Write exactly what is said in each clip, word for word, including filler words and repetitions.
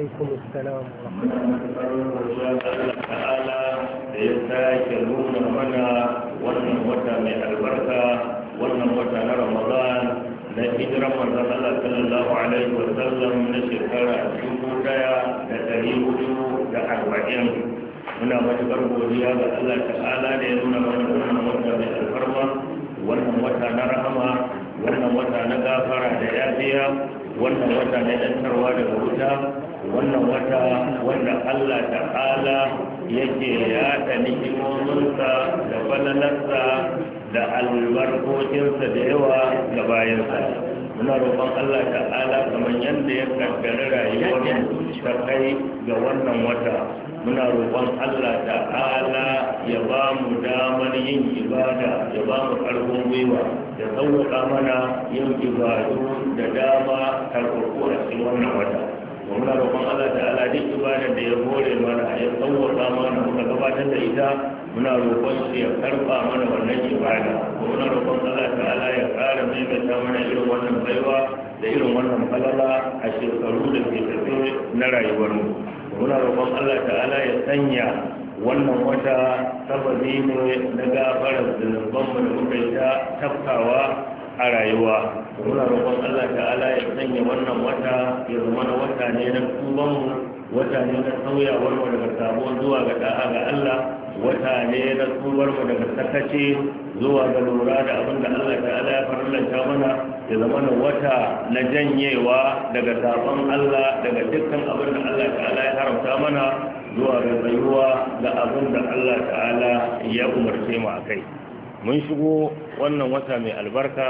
alaikum assalam wa Allah ta'ala da ya sake nuna mana wannan wata mai albarka, wannan wata na Ramadan na hijiran manzon Allah sallallahu alaihi wa sallam na shekara dubu daya da dari hudu da arba'in. Muna matuƙar godiya ga Allah ta'ala da ya nuna mana wannan wata mai alfarma, wannan wata na rahama, wannan wata na gafara da yafiya, wannan wata na yantarwa daga wuta, wannan wata wanda Allah ta'ala yake yaɗa ni'imominsa da falalarsa da albarkokinsa da yawa ga bayansa. Muna roƙon Allah ta'ala kamar yadda ya kaddara rayuwar ta kai ga wannan wata, muna roƙon Allah ta'ala ya ba mu damar yin ibada, ya ba mu ƙarfin gwiwa, ya sauƙaƙa mana yin ibadu da dama karɓaɓɓu a cikin wannan wata. Muna roƙon Allah ta'ala duk ibada da ya hore mana ya sauƙaƙa mana muka gabatar da ita, muna roƙon shi ya karɓa mana wannan ibada. Muna roƙon Allah ta'ala ya ƙara maimaita mana irin wannan baiwa da irin wannan falala a shekaru da ke tafe na rayuwarmu. Muna roƙon Allah ta'ala ya sanya wannan wata sababi ne na gafarar zunubanmu da muka yi ta tafkawa a rayuwa. Muna roƙon Allah ta'ala ya sanya wannan wata ya zama na wata ne na tubanmu, wata ne na sauyawar mu daga sabo zuwa ga da'a ga Allah, wata ne na tubar mu daga sakaci zuwa ga lura da abin da Allah ta'ala ya farlanta mana, ya zama na wata na janyewa daga sabon Allah, daga dukkan abin da Allah ta'ala ya haramta mana zuwa ga tsayuwa da abin da Allah ta'ala ya umarce mu akai. Mun shigo wannan wata mai albarka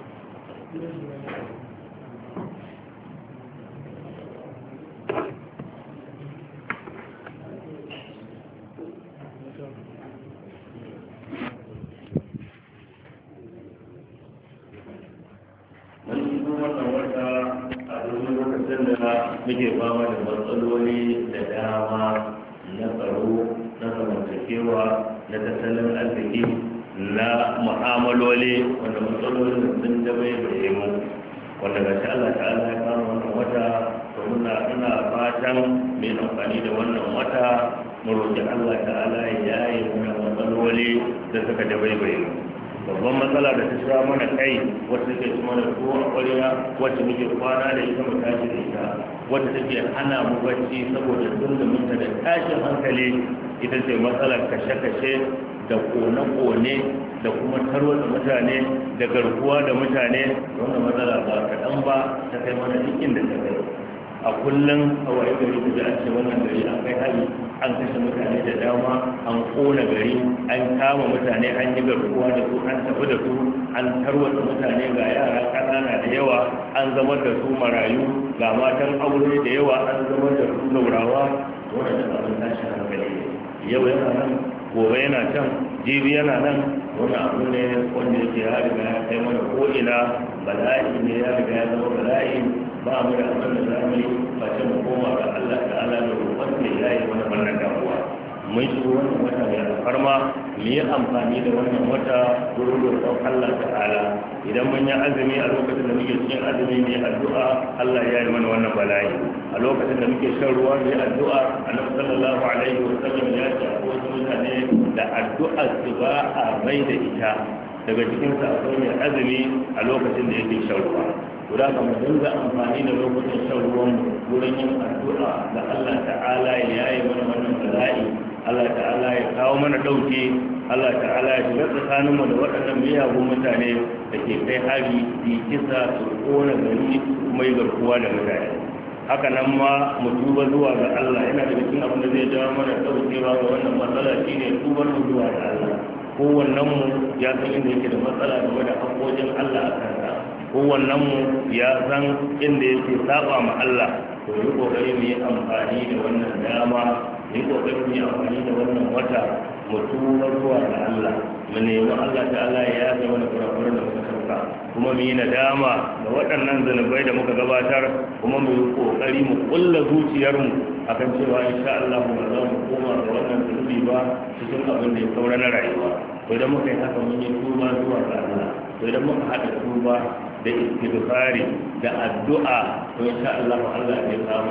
muke fama da matsaloli da dama na tsaro, na zamantakewa, na tattalin arziki, na mu'amaloli, wanda matsalolin sun dabai da mu, wanda ga shi Allah ta'ala ya kama wannan wata, to muna ina fatan mai amfani da wannan wata mu roƙi Allah ta'ala ya yaye mana matsaloli da suka dabai da mu. Babban matsala da ta sha mana kai wacce take ci mana tuwo a ƙwarya, wacce muke kwana da ita mu tashi da ita, wacce take hana mu bacci saboda zunzuminta da tashin hankali, ita ce matsalar kashe-kashe da kone-kone da kuma tarwata mutane da garkuwa da mutane. Wannan matsala ba kaɗan ba ta kai mana duk inda ta kai. A kullum a waye gari da an ce wannan gari an kai hari, an kashe mutane da dama, an kona gari, an kama mutane, an yi garkuwa da su, an tafi da su, an tarwata mutane, ga yara ƙanana da yawa an zama da su marayu, ga matan aure da yawa an zama da su zaurawa. Wannan abin tashin hankali yau yana nan, gobe yana can, jibi yana nan. Wani abu ne wanda yake ya riga ya kai mana ko'ina, bala'i ne ya riga ya zama bala'i. Ba mu da abin da za mu yi ba ce mu koma ga Allah da Allah da roƙon da ya yi mana wannan damuwa. Mun shigo wannan wata mai alfarma, mu yi amfani da wannan wata wurin roƙon Allah ta'ala. Idan mun yi azumi a lokacin da muke cikin azumi mu yi addu'a Allah ya yi mana wannan bala'i. A lokacin da muke shan ruwa mu yi addu'a. Annabi sallallahu alaihi wa sallam ya ce akwai wasu mutane da addu'a su ba a mai da ita. Daga cikinsa akwai mai azumi a lokacin da yake shan ruwa. Guda kama dinga amfani da lokacin shan ruwan wurin yin addu'a da Allah ta'ala ya yi mana wannan bala'i, Allah ta'ala ya kawo mana ɗauke, Allah ta'ala ya shiga tsakaninmu da waɗannan miyagun mutane da ke kai hari, su kisa, su ƙona gari, kuma yi garkuwa da mutane. Haka nan ma mu tuba zuwa ga Allah, yana da cikin abin da zai jawo mana ɗaukewa ga wannan matsala shine tubar mu zuwa ga Allah. Kowannenmu ya san inda yake da matsala game da haƙƙoƙin Allah a kansa. Kowannenmu ya san inda yake saba ma Allah. To yi ƙoƙari mu yi amfani da wannan dama, mu yi ƙoƙari mu yi amfani da wannan wata, mu tuba zuwa ga Allah, mu nemi Allah ta'ala ya yafe mana kurakuran da muka sauka, kuma mu yi nadama da waɗannan zanubai da muka gabatar, kuma mu yi ƙoƙari mu ƙulla zuciyarmu akan cewa insha Allah ba za mu koma ga wannan zunubi ba cikin abin da ya saura na rayuwa. To idan muka yi haka mun yi tuba zuwa ga Allah, to idan muka haɗa tuba da istighfari da addu'a, to insha Allah Allah zai kawo mana kashi.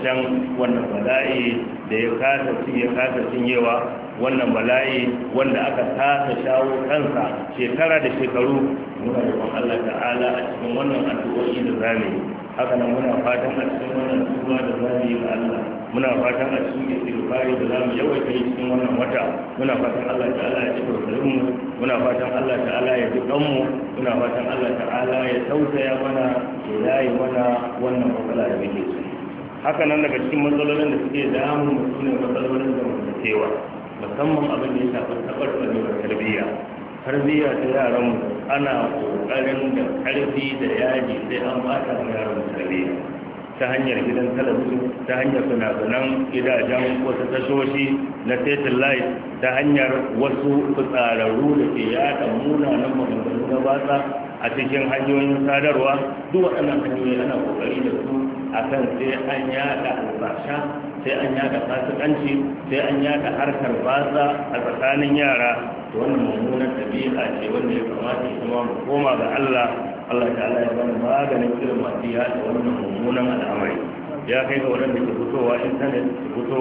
ƙarshen wannan bala'i da ya kasa ci ya kasa cinyewa, wannan bala'i wanda aka kasa shawo kansa shekara da shekaru. Muna roƙon Allah ta'ala a cikin wannan addu'o'i da zamu yi, haka nan muna fatan a cikin wannan tuba da zamu yi ga Allah, muna fatan a cikin istighfari da zamu yawaita yi cikin wannan wata, muna fatan Allah ta'ala ya cika mu, muna fatan Allah ta'ala ya ji kanmu, muna fatan Allah ta'ala ya tausaya mana, ya yayi mana wannan matsala da muke ciki. Haka nan daga cikin matsalolin da suke damu su ne matsalolin da mutuncewa, musamman abin da ya shafi taɓarɓarewar tarbiyya. Tarbiyya ta yaran ana ƙoƙarin da ƙarfi da yaji sai an bata wa yaran tarbiyya ta hanyar gidan talabijin, ta hanyar fina-finan gidajen wasu tashoshi na satellite, ta hanyar wasu fitsararru da ke yada munanan maganganu na batsa a cikin hanyoyin sadarwa. Duk waɗannan hanyoyi ana ƙoƙari da su akan sai an yada albasha, sai an yada fasikanci, sai an yada harkar batsa a tsakanin yara. To wannan mummunar ɗabi'a ce wanda ya kamata ya kuma mu koma ga Allah. Allah ta'ala ya bani maganin irin masu yada wannan mummunan al'amari. Ya kai ga waɗanda ke fitowa intanet, su fito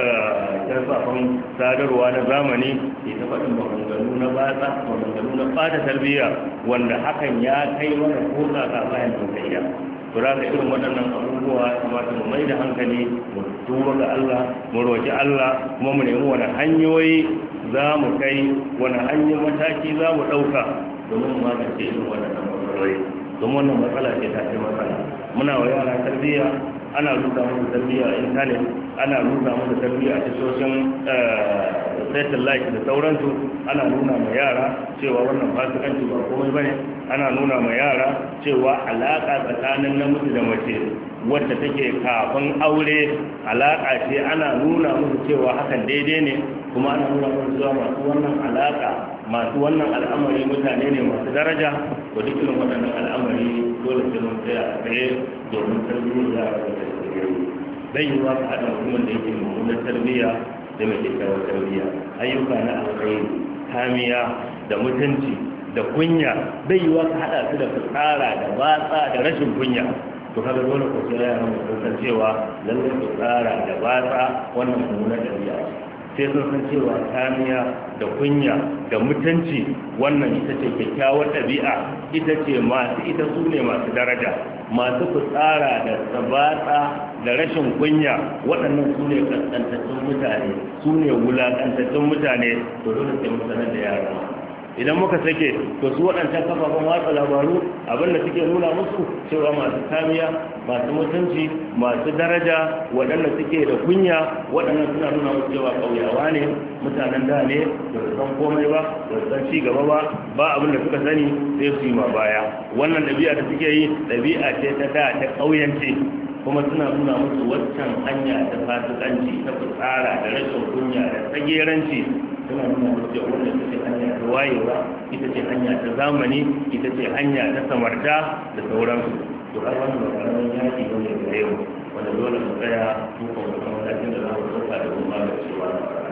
karfafan sadarwa na zamani, ke ta faɗin maganganu na batsa, maganganu na ɓata tarbiyya, wanda hakan ya kai mana ko kaka bayan tausayiya. Tura ga irin waɗannan abubuwa kamata mu mai da hankali, mu tuba ga Allah, mu roƙi Allah, kuma mu nemi wani hanyoyi za mu kai, wani hanyar mataki za mu ɗauka domin mu magance irin waɗannan matsaloli. Domin wannan matsala ce ta ce matsala. Muna wa yara tarbiyya, ana rusa musu tarbiyya a intanet, ana rusa musu tarbiyya a tashoshin satellite da sauransu. Ana nuna ma yara cewa wannan fasikanci ba komai bane, ana nuna ma yara cewa alaka tsakanin namiji da mace wacce take kafin aure alaka ce, ana nuna musu cewa hakan daidai ne, kuma ana nuna musu cewa masu wannan alaka, masu wannan al'amari mutane ne masu daraja. To duk irin waɗannan al'amari dole sai mun tsaya a tsaye domin tarbiyyar yara da tarbiyya. Bai yi wa ka haɗa mutumin da yake mummunar tarbiyya da mai kyakkyawar tarbiyya. Ayyuka na alkhairi, kamiya da mutunci da kunya, bai yi wa ka haɗa su da fitsara da batsa da rashin kunya. To kaga dole ku sai yaran mu san cewa lallai fitsara da batsa wannan mummunar tarbiyya ce. Sai sun san cewa kamiya da kunya da mutunci wannan ita ce kyakkyawar ɗabi'a, ita ce masu ita su ne masu daraja. Masu fitsara da sabata da rashin kunya waɗannan su ne kaskantattun mutane, su ne wulaƙantattun mutane. To dole sai mu sanar da yara. Idan muka sake, to su waɗancan kafafen watsa labaru abinda suke nuna musu cewa masu kamiya, masu mutunci, masu daraja, waɗanda suke da kunya, waɗannan suna nuna musu cewa ƙauyawa ne, mutanen da ne, ba su san komai ba, ba su san ci gaba ba, ba abinda suka sani sai su yi ma baya. Wannan ɗabi'a da suke yi ɗabi'a ce ta da ta ƙauyanci, kuma suna nuna musu waccan hanya ta fasikanci, ta fitsara da rashin kunya da tsageranci. Suna nuna musu cewa wannan ita ce hanya ta wayewa, ita ce hanya ta zamani, ita ce hanya ta samarta da sauransu. To har wannan makarar yaki ne da gare mu, wanda dole mu tsaya mu kuma kuma matakin da za mu ɗauka da mu magancewa.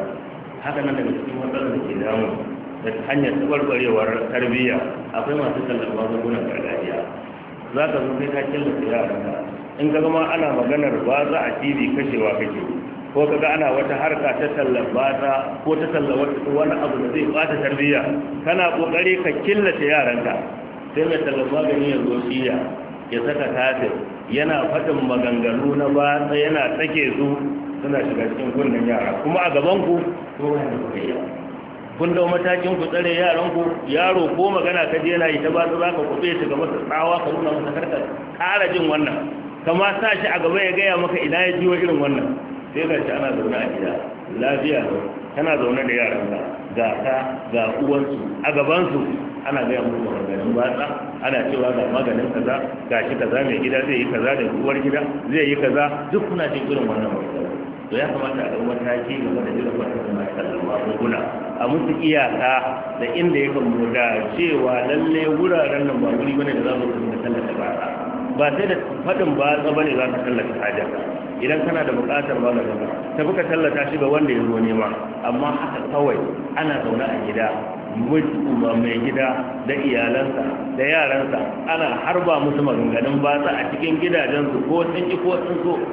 Haka nan daga cikin matsalar da ke damu da hanyar tabarbarewar tarbiyya akwai masu tallar magungunan gargajiya. Za ka zo kai ka killace yaranka, in ka gama ana maganar ba za a T V kashewa kake, ko kaga ana wata harka ta tallar bata ko ta tallar wani abu da zai bata tarbiyya, kana kokari ka killace yaranka. Sai mai tallar magani ya zo shiya ya saka tafir, yana faɗin maganganu na batsa, yana tsake su, suna shiga cikin kunnen yara, kuma a gaban ku ko wani kuka kun dau matakin ku tsare yaran ku. Yaro ko magana ka je yana yi ta batsa, za ka kuɓe shi ga masa tsawa, ka nuna masa karka ƙara jin wannan, kama sa shi a gaba ya gaya maka ina ya jiwo irin wannan. Sai ga shi ana zaune a gida lafiya ne, kana zaune da yaranka, ga ka ga uwansu a gabansu, ana gaya musu maganganun batsa, ana cewa ga maganin kaza, ga shi kaza mai gida zai yi kaza da uwar gida zai yi kaza, duk kuna jin irin wannan magana. To ya kamata a ɗau mataki game da irin wannan masu magunguna, a musu iyaka da inda ya kamo da cewa lalle wuraren nan ba wuri bane da za mu kuma tallata batsa, ba sai da faɗin batsa bane za ka tallata hajarka. Idan kana da buƙatar maganin tafi ka tallata shi ga wanda ya zo nema, amma haka kawai ana zaune a gida, mai gida da iyalansa da yaransa ana harba musu maganganun batsa a cikin gidajensu, ko sun ki ko sun so.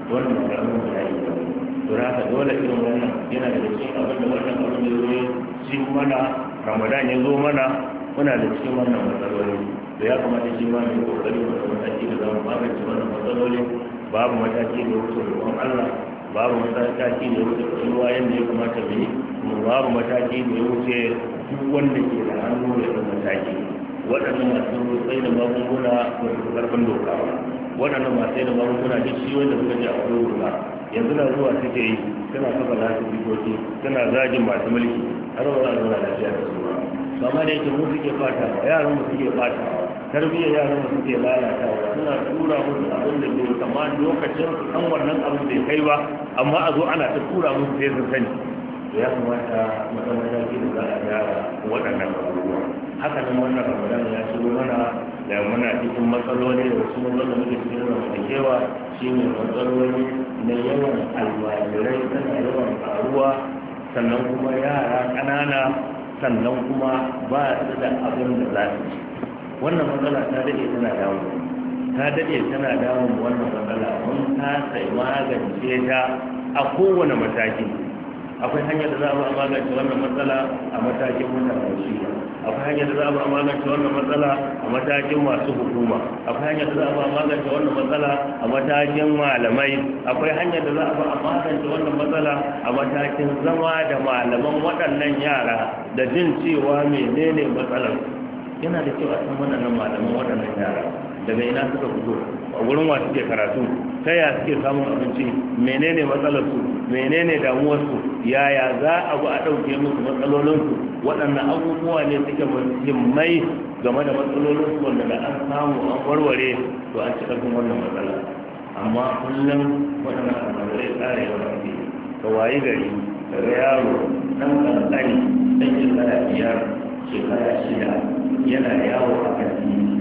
wannan karamin bala'i ba to haka dole irin wannan yana da cikin abin da wannan abin da zo shi mana ramadan ya zo mana muna da cikin wannan matsaloli da ya kamata shi ma mai kokari wata mataki da za mu magance wannan matsaloli babu mataki da wuce roƙon Allah babu mataki da wuce tsayuwa yadda ya kamata mu yi kuma babu mataki da ya wuce duk wanda ke da hannu da ya mataki waɗannan masu tsaye da magunguna ba su karfin doka ba waɗannan masu tsaye da magunguna duk shi wanda suka ji a wani doka yanzu na zuwa suke yi suna kafa lafi bikoki suna zagin masu mulki har ba za a zauna lafiya da su ba to amma da yake mu suke fata yaran mu suke fata tarbiyyar yaran mu suke lalatawa suna tura musu abin da bai kama lokacin an wannan abin bai kai ba amma a zo ana ta tura musu sai sun sani to ya kamata mataki da za a gyara waɗannan abubuwa haka nan wannan ramadan ya shigo mana da muna cikin matsaloli da wasu matsaloli da muke cikin zamantakewa shine matsaloli na yawan almajirai tana yawan faruwa sannan kuma yara ƙanana sannan kuma ba su da abin da za su ci wannan matsala ta daɗe tana damu ta daɗe tana damu wannan matsala mun ta sai magance ta a kowane mataki akwai hanyar da za a magance wannan matsala a matakin mutanen shi akwai hanyar da za a magance wannan matsala a matakin masu hukuma akwai hanyar da za a magance wannan matsala a matakin malamai akwai hanyar da za a magance wannan matsala a matakin zama da malaman waɗannan yara da jin cewa menene matsalar yana da cewa san waɗannan malaman waɗannan yara daga ina suka fito a wurin wa suke karatu ta ya suke samun abinci menene matsalarsu menene damuwarsu yaya za a bu a ɗauke musu matsalolinsu waɗannan abubuwa ne suke muhimmai game da matsalolinsu wanda da an samu an warware to an ci ƙarfin wannan matsala amma kullum waɗannan al'amurai tsara yawan ake ka wayi gari daga yaro ɗan ƙanƙani ɗan shekara biyar shekara shida yana yawo a kan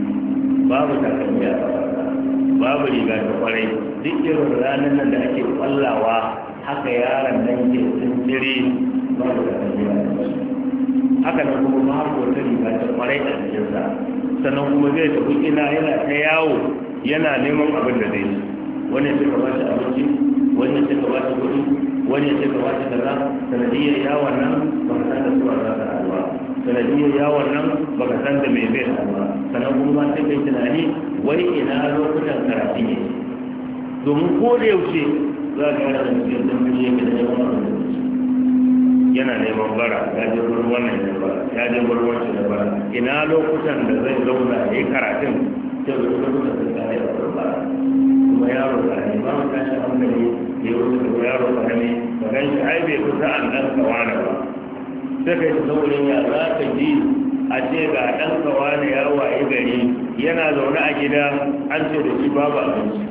babu takalmi a ƙafarsa babu riga ta kwarai duk irin ranar nan da ake kwallawa haka yaron nan ke tsintire babu takalmi a ƙafarsa haka nan kuma babu wata riga ta kwarai a jikinsa sannan kuma zai tafi ina yana ta yawo yana neman abin da zai ci wani suka ba shi abinci wani suka ba shi kuɗi wani suka ba shi kaza sanadiyyar yawon nan ba ka san da suwa za ka haɗuwa sanadiyyar yawon nan ba ka san da mai zai haɗuwa sannan kuma sai kai tunani wai ina lokutan karatu ne domin ko da yaushe za ka yana da cikin zamani yake da yawan abin da ci yana neman bara ya je wurin wannan da bara ya je wurin wancan da bara ina lokutan da zai zauna ya yi karatun sai da lokutan da zai yi a bara kuma yaro karami ba mu tashi hankali ya wuce da yaro karami ba gan shi ai bai kusa an ɗan kawana ba sai kai ta saurin ya za ka ji a ce ga ɗan kawana ya waye gari yana zaune a gida an ce da shi babu abinci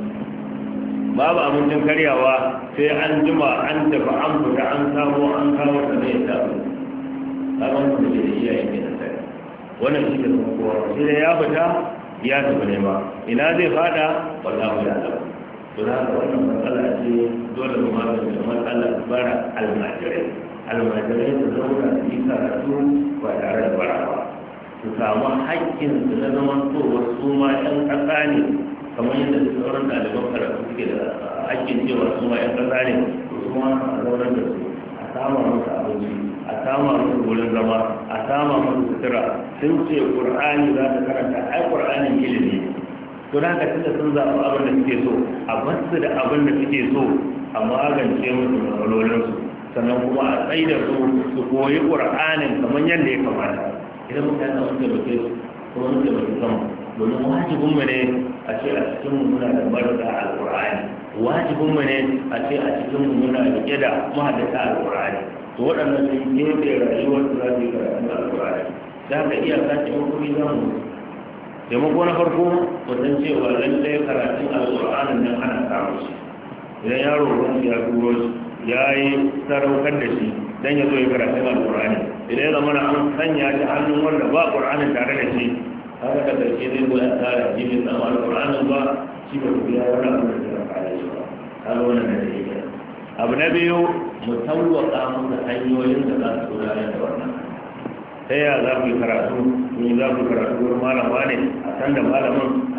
babu abincin karyawa sai an jima an tafi an fita an samu an kawo ta zai ta abin da ke da iyaye ke da sai wannan shi da kuma kowa sai da ya fita ya tafi nema ina zai fada wallahu ya tafi to da haka wannan matsala ce dole mu magance matsalar bara almajirai almajirai su zauna su yi karatu ba tare da bara ba su samu haƙƙin su na zaman tsohuwar su ma ɗan ƙasa ne kamar yadda su sauran ɗaliban karatu suke da haƙƙin cewa su ma ɗan ƙasa ne to su ma a zaunar da su a sama musu abinci a sama musu wurin zama a sama musu sutura sun ce ƙur'ani za ta karanta ai ƙur'anin ilimi to da haka tunda sun zaɓi abin da suke so a basu da abin da suke so a magance musu matsalolinsu sannan kuma a tsaye da su su koyi ƙur'anin kamar yadda ya kamata idan muka yana wanda ba ke kuma wanda ba ke sama domin wajibinmu ne a ce a cikinmu muna da marasa alƙur'ani wajibinmu ne a ce a cikinmu muna riƙe da mahaddata alƙur'ani to waɗannan sun gefe rayuwar su za su yi karatun alƙur'ani za ka iya sace hukumi za mu taimako na farko wajen cewa lallai karatun alƙur'anin nan ana samun shi idan yaro ruwan ya turo shi ya yi sadaukar da shi don ya zo ya karatun alƙur'ani idan ya zama an sanya shi hannun wanda ba ƙur'anin tare da shi haka da ƙarshe zai zo ya tsara shi bai samu alƙur'anin ba shi ba ku biya wani abu da ya kare shi ba kaga wannan da yake abu na biyu mu tawwaka musu hanyoyin da za su gudanar da wannan ta yaya za ku yi karatu in za ku karatu wurin malama ne a san da malamin a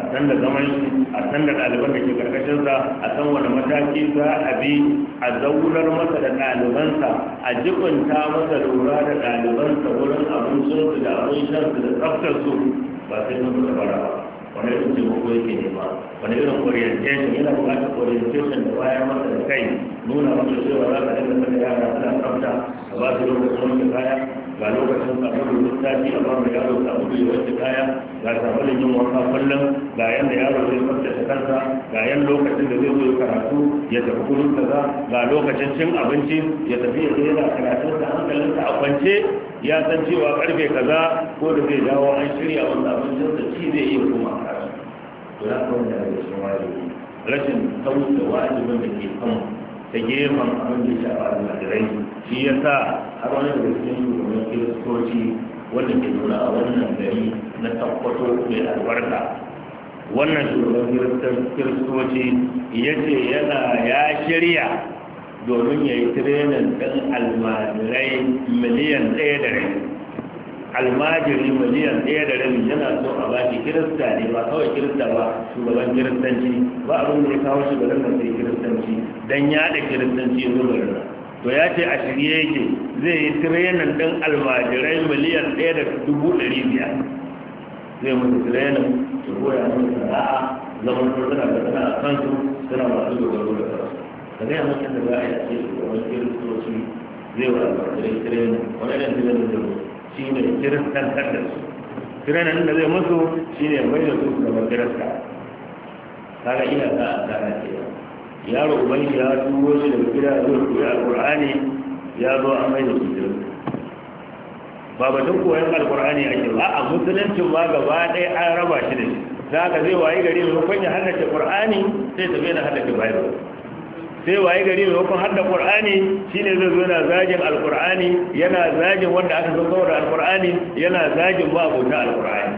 san da zaman shi a san da ɗaliban da ke karkashinsa a san wani mataki za a bi a zaunar masa da ɗalibansa a jibinta masa lura da ɗalibansa wurin abincinsu da abin shansu da tsaftarsu ba sai sun su bara ba wani irin taimako yake nema wani irin orientation yana buƙatar orientation da bayan masa da kai nuna masa cewa za ka dinga saka yara suna tsafta a ba su lokacin wanke kaya ga lokacin sabulu littafi a ba mai yaro sabulu ya wanke kaya ga sabulun yin wanka kullum ga yanda yaro zai tsaftace kansa ga yan lokacin da zai zo ya karatu ya tafi gurin kaza ga lokacin cin abinci ya tafi ya yana karatun da hankalinsa a kwance ya san cewa karfe kaza ko da zai dawo an shirya wanda abincinsa ci zai iya kuma karatu to ya kawo da rashin wajibi rashin sauke wajibin da ke kan ta gefen abin da ya shafa almajirai shi ya sa har wani da cikin shugaban kiristoci wanda ke nuna a wannan gari na tabbato mai albarka wannan shugaban kiristoci ya ce yana ya shirya domin ya yi tirenin ɗin almajirai miliyan ɗaya da rai almajiri miliyan ɗaya da rabi yana so a bashi kirista ne ba kawai kirista ba shugaban kiristanci ba abin da ya kawo shugaban da sai kiristanci don yaɗa kiristanci zuwa rana to ya ce a shirye yake zai yi tirenin ɗin almajirai miliyan ɗaya da dubu ɗari biyar zai musu tirenin su koya musu sana'a zaman suna da sana'a kansu suna masu dogaro da kansu ka gaya mutum da za a yi a ce shugaban kiristoci zai wa almajirai tirenin wani ɗan tirenin da shi ne kiristantar da su tiranin da zai musu shi ne mai da su gaba kirista kaga iya za a tsara ce yaro uban shi ya turo shi daga gida zuwa koyi alkur'ani ya zo an mai da su kirista ba batun koyon alkur'ani ake ba a musuluncin ma gaba ɗaya an raba shi da shi za ka zai wayi gari maimakon ya haddace qur'ani sai tafi na haddace bible sai waye gari mai hukun hadda qur'ani shine zai zo yana zagin alqur'ani yana zagin wanda aka zo kawar alqur'ani yana zagin ba abota alqur'ani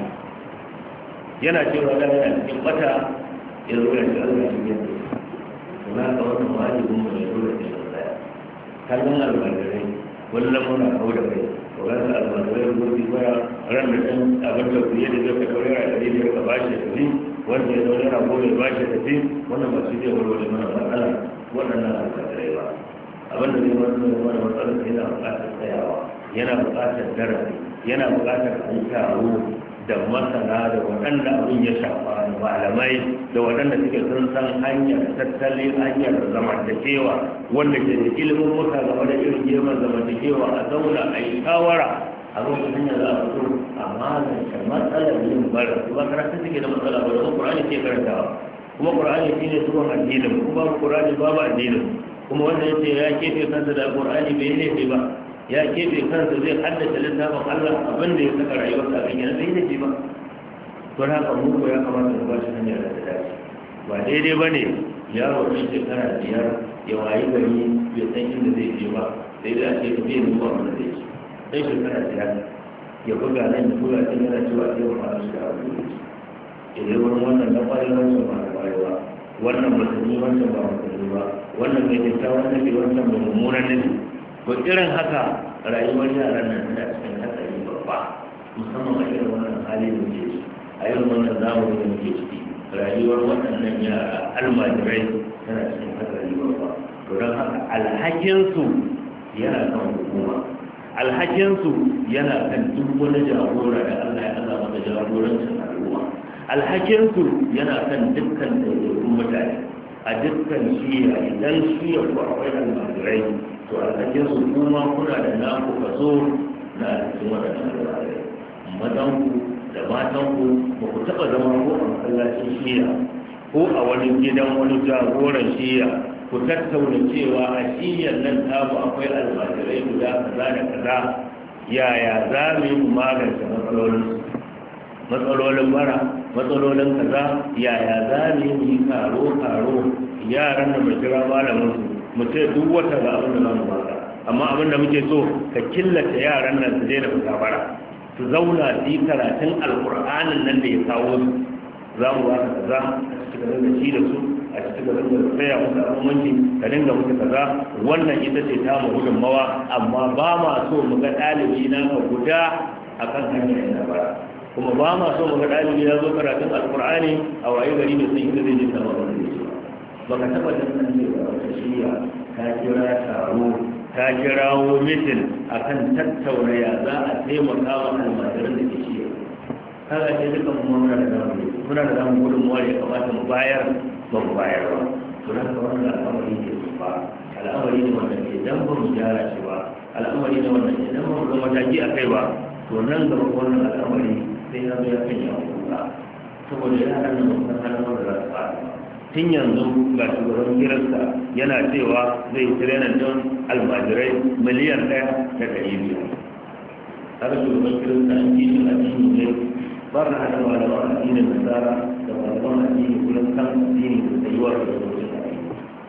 yana cewa da yana cikin bata ya zo ya Allah shi ne kuma ka wannan wajibin mu ne dole ne tsaya kallon almajirai wallan muna kauda kai wannan almajirai gobe baya ran da dan abin da kuye da zai ka daure a gari da ka bashi da wanda ya zo yana gobe bashi da wannan ba shi zai warware mana matsala waɗannan alƙadarai ba abinda zai wani wani matsalar yana buƙatar tsayawa yana buƙatar darasi yana buƙatar an taro da masana da waɗanda abin ya shafa da malamai da waɗanda suke sun san hanyar tattalin hanyar zamantakewa wanda ke da ilimin muka game da irin gefen zamantakewa a zauna a yi shawara a lokacin hanyar za a fito a magance matsalar yin bara ba karatun suke da matsala ba da ƙur'ani ke karantawa kuma ƙur'ani shi ne tuban addinin kuma babu ƙur'ani babu addinin kuma wanda ya ce ya kefe kansa da ƙur'ani bai laifi ba ya kefe kansa zai haddace littafin Allah abin da ya saka rayuwarsa a kan bai laifi ba to haka mu ko ya kamata mu ba shi hanyar da ta dace ba daidai ba ne yaro ɗan shekara biyar ya wayi gari bai san inda zai je ba sai da ake tafiya da zuwa wanda zai ci ɗan shekara biyar ya buga nan ya buga can yana cewa sai mu fara shi da abu idan wurin wannan na ƙwarewa wancan ba na ƙwarewa wannan musulmi wancan ba musulmi ba wannan mai kyakkyawan nufi wancan mai mummunan nufi to irin haka rayuwar yaran nan tana cikin hatsari babba musamman a irin wannan hali da muke ciki a irin wannan zamani da muke ciki rayuwar waɗannan yara almajirai tana cikin hatsari babba to don haka alhakinsu yana kan hukuma alhakinsu yana kan duk wani jagora da Allah ya Allah masa jagorancin al'umma alhakinsu yana kan dukkan ɗaiɗaikun mutane a dukkan shiya idan shiya ku akwai almajirai to alhakinsu kuma kuna da naku kaso na alhakin waɗannan almajirai mazanku da matanku ba ku taɓa zama ko a masallacin shiya ko a wani gidan wani jagoran shiya ku tattauna cewa a shiyar nan tamu akwai almajirai guda kaza da kaza yaya za mu yi magance matsalolinsu matsalolin bara matsalolin kaza yaya za mu yi karo karo yaran da mu kira malamin su mu ce duk wata ga abin da za mu baka amma abin da muke so ka killace yaran nan su daina fita bara su zauna su yi karatun alkur'anin nan da ya kawo su za mu ba ka kaza a cikin da shi da su a cikin da da tsaya musu al'ummanci ka dinga musu kaza wannan ita ce ta mu gudunmawa amma ba ma so mu ga ɗalibi na ka guda akan hanyar yana bara kuma ba ma so mu ga ɗalibi ya zo karatun alkur'ani a waye gari da sun inda zai je sama wani da shi ba ka taɓa jin an ce ba wata shiya ta kira taro ta kirawo mitin akan tattauna ya za a taimaka wa almajiran da ke shiya kaga ce dukan kuma muna da damu muna da damu gudunmuwa da ya kamata mu bayar ba mu bayar ba to nan ka wannan al'amari ke ba al'amari ne wanda ke dan ba mu gyara shi ba al'amari ne wanda ke dan ba mu ga mataki a kai ba to nan gaba wannan al'amari sai ya zo ya kan yawan kuka saboda yaran nan ba san halin da za su fara tun yanzu ga shugaban girarsa yana cewa zai tirenan don almajirai miliyan ɗaya da ɗari biyar har shugaban girarsa an ci shi a cikin ne ba ka hada malaman addinin nasara da malaman addini kullum kan addini da tsayuwa da lokacin addini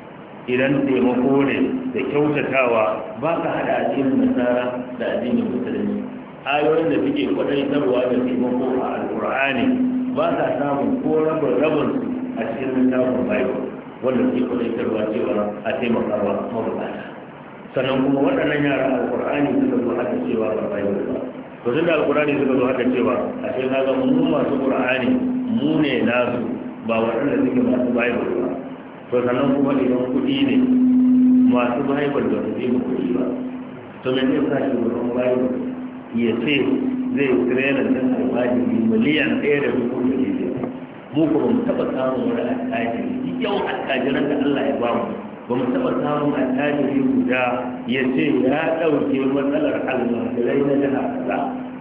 idan taimako ne da kyautatawa ba ka hada addinin nasara da addinin musulunci ayoyin da suke kwadaitarwa da taimako a alkur'ani ba ka samun ko rabin rabin a cikin littafin bible wanda suke kwadaitarwa cewa a taimakawa mabukata sannan kuma waɗannan yara alkur'ani suka zo haka cewa ba bible ba to tun da alkurani suka zo haka cewa a ce na ga mu masu qur'ani mu ne nasu ba waɗanda suke masu bible ba to sannan kuma idan kuɗi ne masu bible ba su je mu kuɗi ba to me zai sa shi wurin bible ya ce zai trena din almajiri miliyan ɗaya da dubu da biyar mu kuma mu taɓa samun wani attajiri yau attajiran da Allah ya ba mu ba mu taɓa samun attajiri guda ya ce ya ɗauke matsalar almajirai na jihar kaza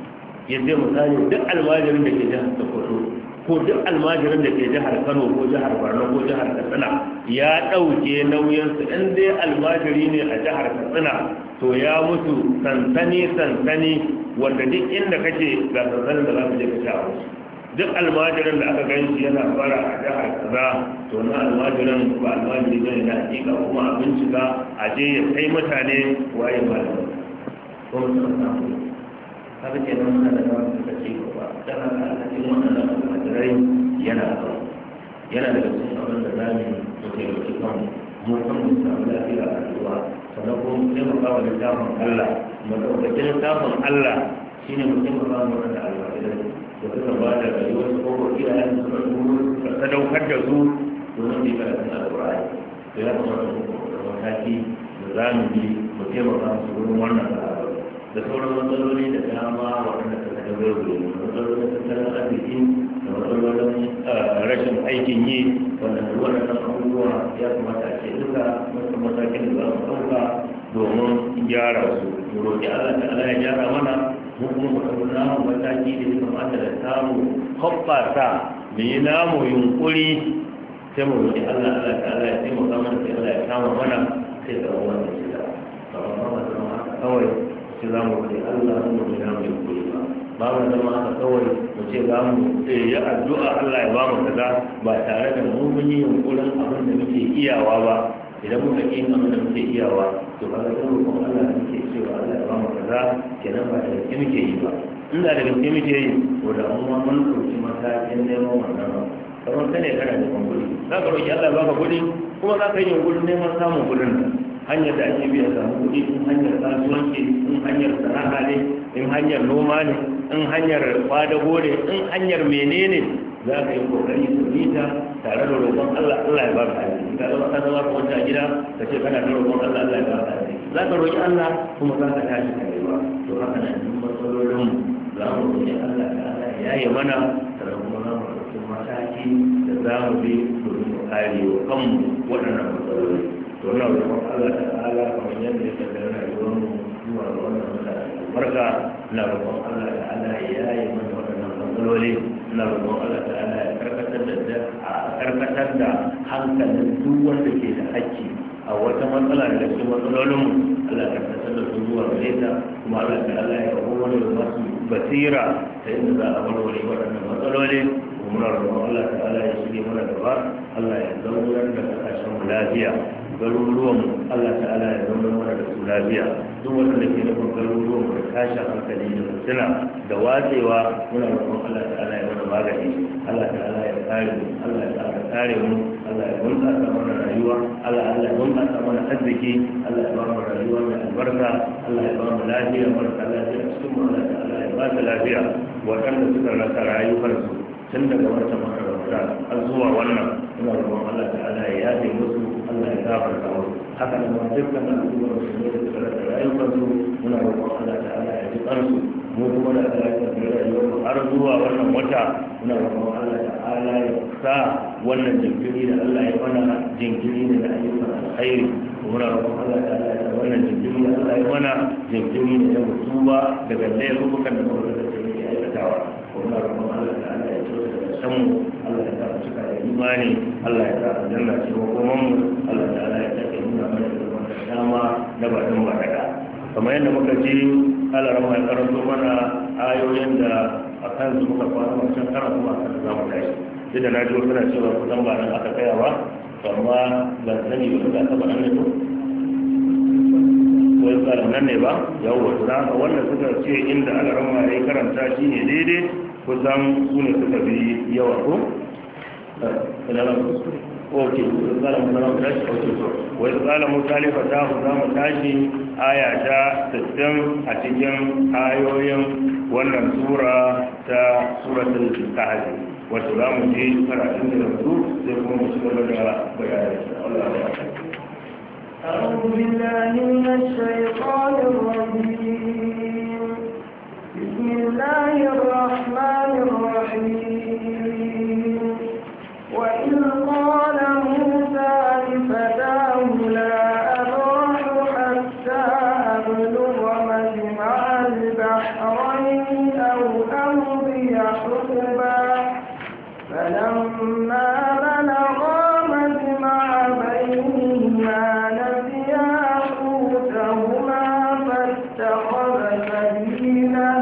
ya ce misali duk almajirin da ke jihar sokoto ko duk almajirin da ke jihar kano ko jihar borno ko jihar katsina ya ɗauke nauyinsu in dai almajiri ne a jihar katsina to ya mutu sansani sansani wanda duk inda kake ga sansanin da za ka je ka sha wasu duk almajirin da aka gan shi yana fara a jihar kaza to na almajirin ba almajiri ne na hakika kuma a bincika a je ya kai mutane waye malamin ko mutum samu kaga ke nan muna da nawa suka ce ba dan haka a cikin wannan almajirai yana da yana da cikin abin da zamu mu taimaki kan mu kan mu samu lafiya a rayuwa sannan kuma mu taimaka wa littafin Allah mu ɗauki littafin Allah shine mu taimaka wa da almajirai da suka ba da rayuwar su ko iyayen su suka turo suka sadaukar da su domin su yi karatun alƙur'ani da ya kamata mu da mataki da za mu bi mu taimaka musu wurin wannan al'adu da sauran matsaloli da dama waɗanda suka da bai wuri matsalolin tattalin arziki da matsalolin rashin aikin yi wanda waɗannan abubuwa ya kamata a ce duka wasu matakin da za mu ɗauka domin gyara su mu roƙi Allah ta'ala ya gyara mana mu kuma mu ɗauki namu mataki da ya kamata da samu hoɓɓasa mu yi namu yunƙuri sai mu roƙi Allah Allah ta'ala ya taimaka mana sai Allah ya kama mana sai ga wannan shi da ba ba ma zama haka kawai sai za mu roƙi Allah mu roƙi namu yunƙuri ba ba mu zama haka kawai mu ce za mu yi addu'a Allah ya ba mu kaza ba tare da mu mun yi yunƙurin abin da muke iyawa ba idan muka ƙi abin da muke iyawa to ba ga roƙon Allah da muke cewa Allah ya ba mu kaza kenan ba da gaske muke yi ba inda da gaske muke yi to da mu ma mun ɗauki matakin neman wannan ba kamar kai ne kana neman kuɗi za ka roƙi Allah ya baka kuɗi kuma za ka yi yunƙurin neman samun kuɗin nan hanyar da ake biya samu kuɗi in hanyar kasuwanci in hanyar sana'a ne in hanyar noma ne in hanyar kwadago ne in hanyar menene za ka yi kokari su bita tare da roƙon Allah Allah ya baka arziki ka zama ka zama ka wanta a gida ka ce kana da roƙon Allah Allah ya baka arziki za ka roƙi Allah kuma za ka tashi ka rewa to haka nan duk matsalolin za mu roƙi Allah ta Allah ya yi mana sannan kuma za mu ɗauki mataki da za mu bi domin mu kare wa kanmu waɗannan matsaloli to na roƙon Allah ta Allah kamar yadda ya kaddara rayuwar mu zuwa ga wannan mutane barka na roƙon Allah ta Allah ya yi mana waɗannan matsaloli na roƙon Allah ta Allah ya karkatar da a karkatar da hankalin duk wanda ke da haƙƙi a wata matsala daga cikin matsalolinmu Allah ya karkatar da su zuwa gare ta kuma Allah ta Allah ya hore masu basira ta yadda za a warware waɗannan matsaloli kuma muna roƙon Allah ta'ala ya shige mana gaba Allah ya zaunar da kasashen mu lafiya garuruwan Allah ta'ala ya zaunar mana da su lafiya duk wanda ke nufin garuruwan mu da tashin hankali da fitina da watsewa muna roƙon Allah ta'ala ya mana magani Allah ta'ala ya kare mu Allah ya ta'ala kare mu Allah ya bunƙasa mana rayuwa Allah Allah ya bunƙasa mana arziki Allah ya ba mu rayuwa mai albarka Allah ya ba mu lafiya barka lafiya cikin mu Allah ta'ala ya ba ta lafiya waɗanda suka rasa rayukansu tun daga wata makarauta har zuwa wannan ina roƙon Allah ta'ala ya yafe musu Allah ya gafarta musu haka nan ma dukkan al'ummar musulmi da suka rasa rayukansu muna roƙon Allah ta'ala ya ji kansu mu kuma da Allah ya tafi rayuwar mu har zuwa wannan wata muna roƙon Allah ta'ala ya sa wannan jinkiri da Allah ya mana jinkiri ne da ayyukan alkhairi muna roƙon Allah ta'ala ya sa wannan jinkiri da Allah ya mana jinkiri ne da mutuba daga laifukan da muka da take aikatawa muna roƙon Allah ta'ala ya san Allah ya sa cika da imani Allah ya sa aljanna ce wa kuma mu Allah ta'ala ya take nuna mana da wannan dama da ba dan ba daga kamar yadda muka ji Allah rahma ya karanto mana ayoyin da akan su muka fara wancan karan kuma akan za mu tashi sai da naji wasu na cewa kusan ba nan aka kaya ba amma ban sani ba da aka ba nan ne to wai tsarin nan ne ba yawo da wannan suka ce inda Allah rahma ya karanta shi ne daidai kusan su ne suka bi yawa ko? ok tsala mu tashi ok so wai tsala mu talifa ta hu za mu tashi aya ta sittin a cikin ayoyin wannan sura ta suratul kahf wato za mu ji karatun da su sai kuma mu shiga da bayani Allah ya أعوذ بالله من الشيطان الرجيم بسم الله الرحمن الرحيم وإذ قال موسى لفتاه لا أبرح حتى أبلغ مجمع البحرين أو أمضي حقبا فلما بلغا مجمع بينهما نسيا حوتهما فاتخذ سبيله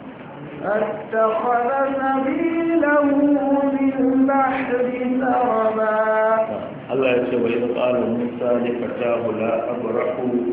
فاتخذ سبيله في البحر سربا الله يقول وإذ قال موسى لفتاه لا أبرح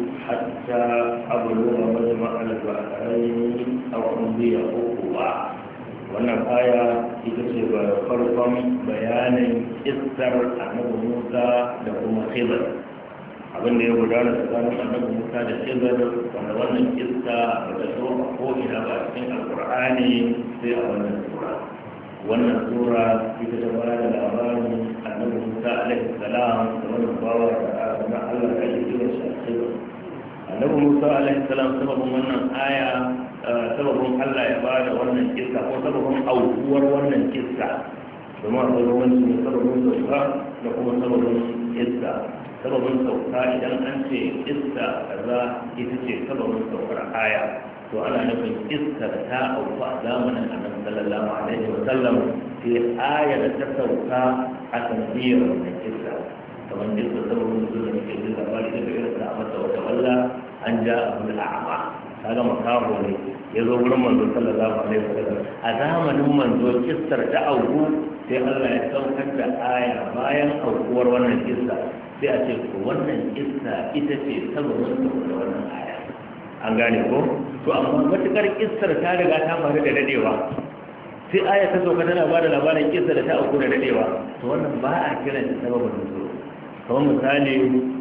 حتى أبلغ مجمع البحرين أو أمضي حقبا wannan aya ita ce farkon bayanin kissar annabi Musa da kuma Khidir abin da ya gudana tsakanin annabi Musa da Khidir wanda wannan kissa ba ta zo a ko'ina ba a cikin alkur'ani sai a wannan sura wannan sura ita ta ba da labarin annabi Musa alaihi salam da wannan bawa da na Allah da ya kira shi Khidir annabi Musa alaihi salam sababin wannan aya sababin Allah ya ba da wannan kissa ko sababin aukuwar wannan kissa domin akwai ruwanci sababin sauka da kuma sababin kissa sababin sauka idan an ce kissa kaza ita ce sababin saukar aya to ana nufin kissa da ta auku a zamanin annabi sallallahu alaihi wa sallam sai aya da ta sauka a sanadiyar wannan kissa kamar kissa sababin zuwa da ke jin labari daga irin da masa wata walla an ja abu da a'ama kaga makaho ne ya zo wurin manzo sallallahu alaihi wasallam a zamanin manzo kissar ta auku sai Allah ya saukar da aya bayan aukuwar wannan kissa sai a ce ko wannan kissa ita ce sababin saukar wannan aya an gane ko to amma matukar kissar ta riga ta faru da dadewa sai aya ta sauka tana bada labarin kissa da ta auku da dadewa to wannan ba a kiran ta sababin nuzul kamar misali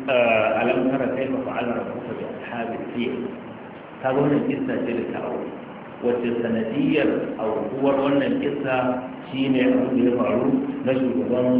alam tara kaifa fa'ala rabbuka bi ashabil fil ta wannan kissa ce da ta auku wacce sanadiyar aukuwar wannan kissa shine abin da ya faru na shugaban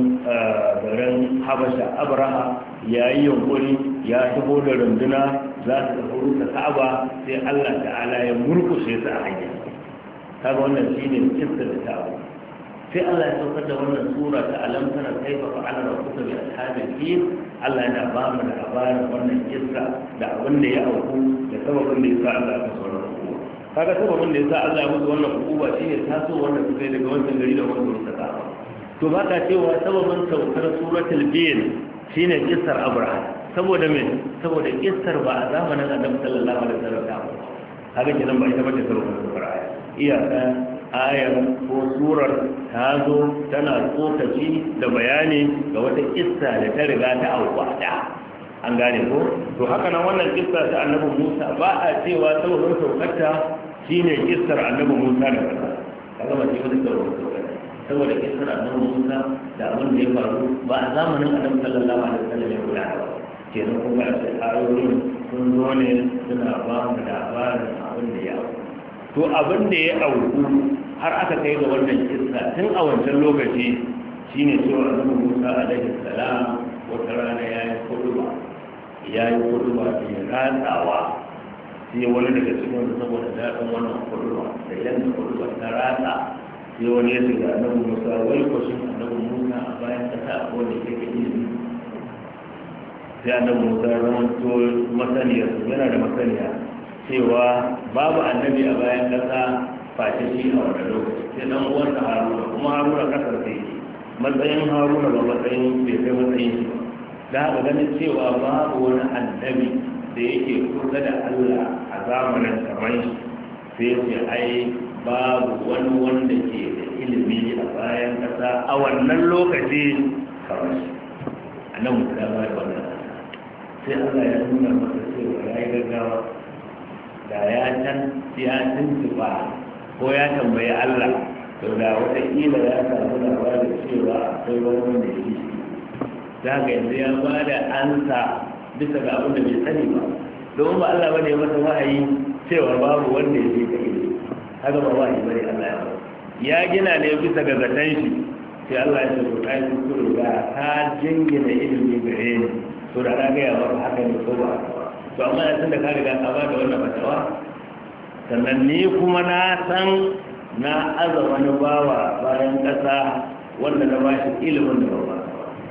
garin habasha abraha ya yi yunkuri ya taho da runduna za su tafi rusa ka'aba sai Allah ta'ala ya murkushe su a hanya kaga wannan shine kissa da ta auku sai Allah ya saukar da wannan sura ta alam tana kaifa fa'ala rabbuka bi ashabil fil Allah yana ba mu da labarin wannan kissa da abin da ya auku da sababin da yasa Allah ya saukar da hukuma kaga sababin da yasa Allah ya musu wannan hukuma shine taso wanda suka yi daga wannan gari da wannan rusa ka'aba to ba ka cewa sababin saukar suratul fil shine kissar Abraham saboda me saboda kissar ba a zamanin Annabi sallallahu alaihi wasallam kaga kenan ba ita bace sababin saukar aya iyaka ayar ko surar ta zo tana tsokaci da bayani ga wata kissa da ta riga ta aukwata an gane ko to haka nan wannan kissa ta annabi Musa ba a cewa sauran saukarta shine kissar annabi Musa da kaza kaga ba ce wani sauran saukarta saboda kissar annabi Musa da abin da ya faru ba a zamanin annabi sallallahu alaihi wasallam ya gudana ba kenan kuma a sai ayoyin sun zo ne suna ba mu labarin abin da ya auku to abin da ya auku har aka kai ga wannan kissa tun a wancan lokaci shine cewa annabi Musa alaihi salam wata rana yayi kuduba yayi kuduba mai ratsawa sai wani daga cikin da saboda daɗin wannan kuduba da yanda kuduba ta ratsa sai wani ya shiga annabi Musa wai ko shi annabi Musa a bayan kasa ko da yake ilimi sai annabi Musa ya zama to masaniya yana da masaniya cewa babu annabi a bayan kasa face shi a wannan lokaci sai dan uwansa Haruna kuma Haruna kasar sai matsayin Haruna ba matsayin bai kai matsayin shi da haka ganin cewa babu wani annabi da yake kusa da Allah a zamanin kamar shi sai ce ai babu wani wanda ke da ilimi a bayan kasa a wannan lokaci kamar shi annan musa ba da wannan sai Allah ya nuna masa cewa ya yi gaggawa da ya can ya tuntuba ko ya tambayi Allah to da wataƙila ya samu labarin cewa akwai wani wanda ya yi shi za ka yanzu ya ba da ansa bisa ga abin da bai sani ba domin ba Allah bane masa wahayi cewa babu wanda ya je ka ilimi haka ba wahayi bane Allah ya ba ya gina ne bisa ga zaton shi sai Allah ya ce to kai kuskure ga ka jingina ilimi gare ni to da na ga ya ba haka ne ko ba to amma yanzu da ka riga ka ba da wannan fatawa sannan ni kuma na san na aza wani bawa bayan ƙasa wanda na ba shi ilimin da ba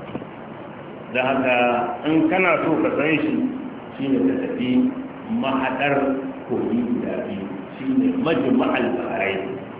da haka in kana so ka san shi shi ne ka tafi mahaɗar kogi guda biyu shi ne majma'al baharai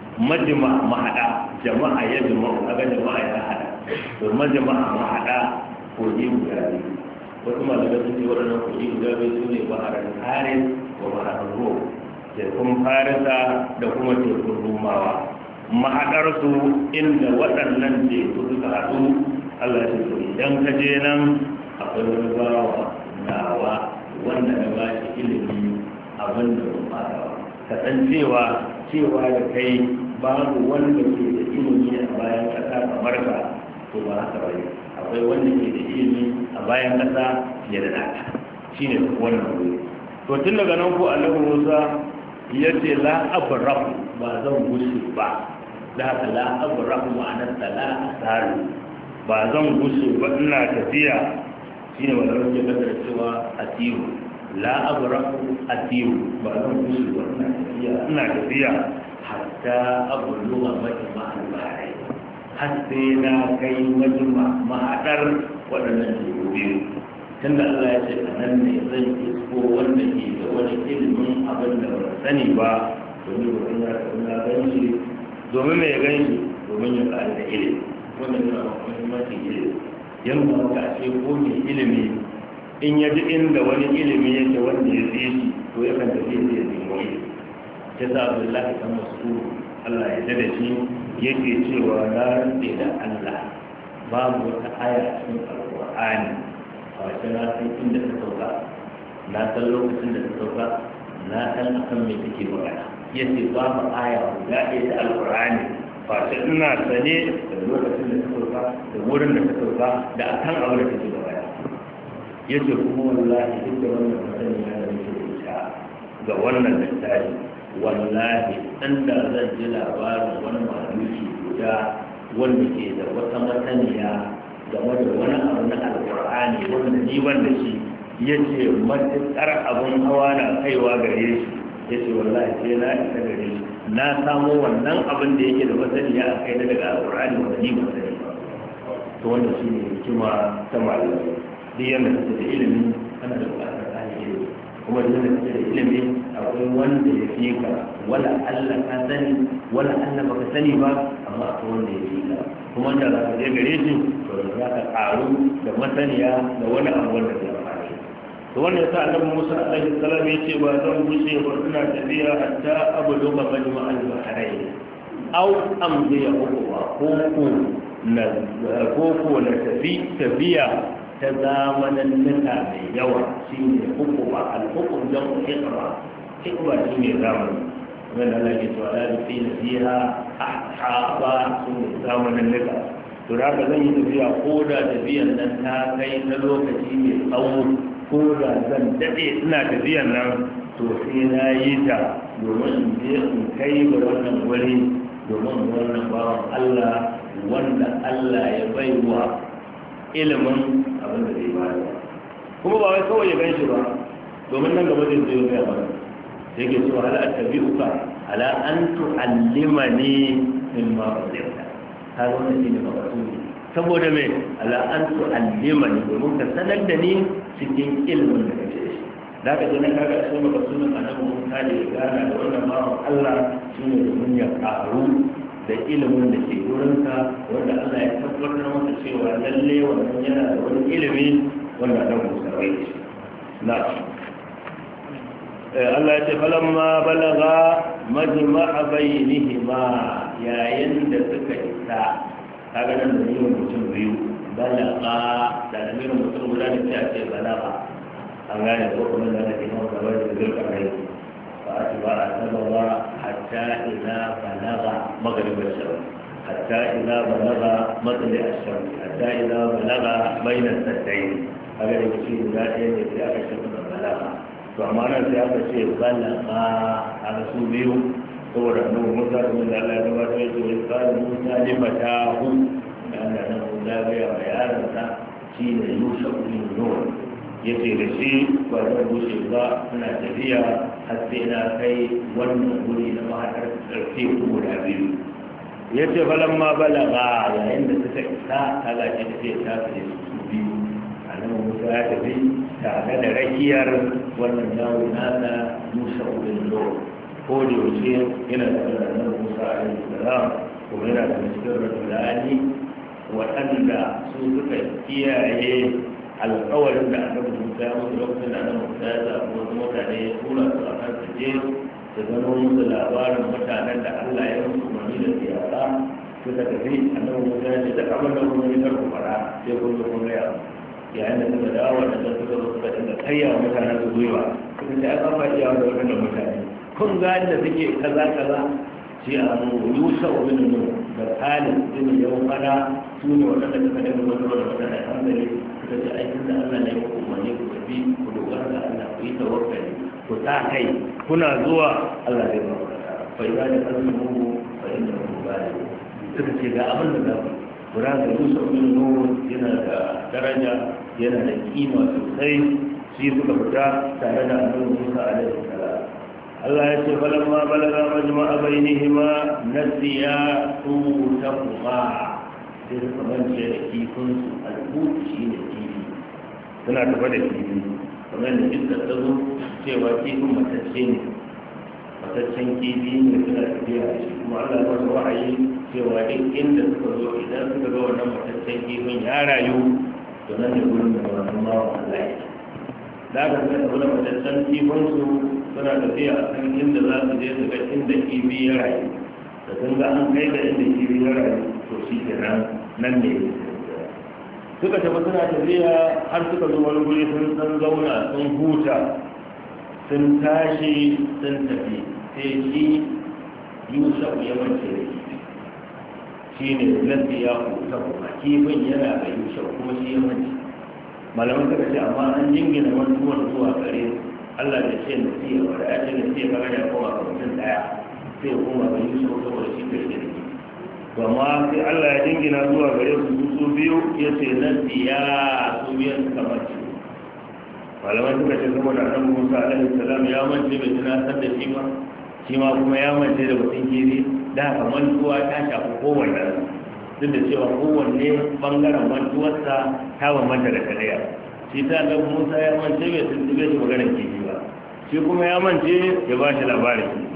majma mahaɗa jama'a ya jama'a kaga jama'a ya haɗa to majma'a mahaɗa kogi guda biyu wasu malamai sun ce waɗannan kogi guda biyu su ne baharar haris wa baharar ruwa tekun farisa da kuma tekun rumawa mahaɗarsu inda waɗannan teku suka haɗu Allah ya ce idan ka je nan akwai wani bawa nawa wanda na ba shi ilimi abin da ba fara ka san cewa cewa da kai babu wanda ke da ilimi a bayan ƙasa kamar ka to ba haka bane akwai wanda ke da ilimi a bayan ƙasa fiye da naka shine wannan wuri to tun daga nan ko Annabi Musa ya ce la abrahu ba zan gushe ba da haka la abrahu ma'anar la asaru ba zan gushe ba ina tafiya shine wanda yake kasar cewa atiru la abrahu atiru ba zan gushe ba ina tafiya ina tafiya hatta abulluga majma al-bahri har sai na kai majma mahadar waɗannan biyu tunda Allah ya ce anan ne zan isko wanda ke da wani ilimin abin da ba sani ba domin ba ina ina ganshi domin mai ganshi domin ya ƙara da ilimi wannan yana da muhimmanci ilimi yana da ake ko mai ilimi in ya ji inda wani ilimi yake wanda ya tsaye shi to ya kan tafi ya nemo ilimi ta sa Abdullahi kan masu Allah ya dada shi yake cewa na rantse da Allah babu wata aya cikin Alƙur'ani a wace na san inda ta sauka na san lokacin da ta sauka na san akan me take magana yace babu aya guda ɗaya ta Alƙur'ani face ina sane da lokacin da ta sauka da wurin da ta sauka da akan abin da take magana yace kuma wallahi duk da wannan masani ya da nake da ita ga wannan littafi wallahi inda zan ji labarin wani mahaluki guda wanda ke da wata masaniya game da wani abu na alƙur'ani wanda ni wanda shi yace matuƙar abun hawa na kaiwa gare shi yace wallahi sai na isa gare shi na samo wannan abin da yake da masaniya a kai na daga alƙur'ani wanda ni ba sani ba to wannan shi ne hikima ta malamai duk yadda kake da ilimi ana da buƙatar ƙari ilimi kuma duk yadda kake da ilimi akwai wanda ya fi ka wala Allah ka sani wala Allah baka sani ba amma akwai wanda ya fi ka kuma da za ka je gare shi to za ka ƙaru da masaniya da wani abu wanda zai amfani to wannan yasa Annabi Musa alaihi salam ya ce ba zan gushe ba ina tafiya hatta abluga majma al-bahrain au amdiya hukuma ko ko na ko ko na tafi tafiya ta zamanin nika mai yawa shine hukuma al-hukum dan hikma hikma shine zamani wanda Allah ke cewa la fi fiha ahaba sun zamanin nika to da ka zan yi tafiya ko da tafiyan nan ta kai ta lokaci mai tsawo ko da zan dade ina tafiyan nan to sai na yi ta domin in je in kai ga wannan wuri domin wannan bawan Allah wanda Allah ya baiwa ilimin abin da zai bayar kuma ba wai kawai ya gan shi ba domin nan gaba zai zai gaya mana sai ke cewa hal attabi'uka ala an tu'allimani mimma qadimta ta wannan shine maqsudi saboda me ala an tu'allimani domin ka sanar da ni cikin ilimin da kake da shi da ka je na kaga sai maqsudin annabi Musa da ya gana da wannan bawan Allah shine domin ya karu da ilimin da ke wurinka wanda Allah ya tabbatar masa cewa lalle wannan yana da wani ilimi wanda nan Musa bai da shi na Allah ya ce falamma balaga majma'a bainihima yayin da suka isa kaga nan da yin mutum biyu balaga da yin mutum guda ne sai a ce balaga an gane ko kuma da ake mawa gaba da zurka rai فأتبع سببا حتى إذا بلغ مغرب الشمس حتى إذا بلغ مطلع الشمس حتى إذا بلغ بين السدين هذا يشير ذاتين في أكشف بلغ فأمانا في أكشف بلغ على سوبيو هو أنه موسى من الله يتبع يقول قال موسى لفتاه لأن أنه لا بيع بيانا شين يوشك من نور yace da shi ba zan bushe ba suna tafiya har sai na kai wannan guri na mahaɗar ƙarfe guda biyu ya ce falon ma balaga yayin da suka isa ta gaji tafiya ta su su biyu a nan musa ya tafi tare da rakiyar wannan yawo nasa musa ubin lo ko da yaushe yana da ranar musa a yin salam kuma yana da cikin rajulani waɗanda su suka kiyaye alƙawarin da annabi Musa ya mutu lokacin da annabi Musa ya zaɓi wasu mutane ya tura su a kan su je su gano musu labarin mutanen da Allah ya musu umarni da siyasa suka tafi annabi Musa ya ce duk abin da kuma ya karku fara sai kun zo kun gaya yayin da suka dawo da suka zo suka dinga kayyawa mutanen su gwiwa suka ce an kafa iya da waɗannan mutane kun ga da suke kaza kaza sai a yusa ubin nu da halin din yau fara su ne waɗanda suka dinga wani da mutane hankali da ta aikin da Allah ne ku umarni ku tafi ku dogara da Allah ku yi tawakkali ku ta kai kuna zuwa Allah zai ba ku fa idza da kalmu fa inna hu bali suka ce ga abin da zaku kura da Yusuf bin Nun yana da daraja yana da kima sosai shi suka fita tare da Annabi Musa alaihi salam Allah ya ce falamma balaga majma'a bainihima nasiya tutaqwa sai suka mance da kifinsu albuti shi ne kifi suna tafa da kifi kamar da iska ta zo cewa kifin matacce ne mataccen kifi ne suna tafiya da shi kuma Allah ya wasu wa'ayi cewa duk inda suka zo idan suka ga wannan mataccen kifin ya rayu to nan ne gurin da wannan bawan Allah ya da aka suka tafi da mataccen kifinsu suna tafiya a kan inda za su je su ga inda kifi ya rayu da sun ga an kai da inda kifi ya rayu to shi ke nan nan ne suka tafi suna tafiya har suka zo wani guri sun san zauna sun huta sun tashi sun tafi sai shi yusuf ya mace da kifi shi ne nasi ya huta kuma kifin yana da yusuf kuma shi ya mace malaman suka ce amma an jingina mantuwar zuwa gare Allah da ce nasi ya wada ya ce nasi ya kaga ya koma ga mutum daya sai ya koma ga yusuf saboda shi kai da kifi amma sai Allah ya jingina zuwa gare su su biyu ya ce na siya su biyan suka mace malaman suka ce saboda annabi Musa alaihi salam ya mace bai tunatar da shi ma shi ma kuma ya mace da mutum kiri da haka mantuwa ta shafi kowanne duk da cewa kowanne bangaren mantuwarsa ta bambanta da kariya shi ta annabi Musa ya mace bai tuntube shi maganar kifi ba shi kuma ya mace ya ba shi labarin kifi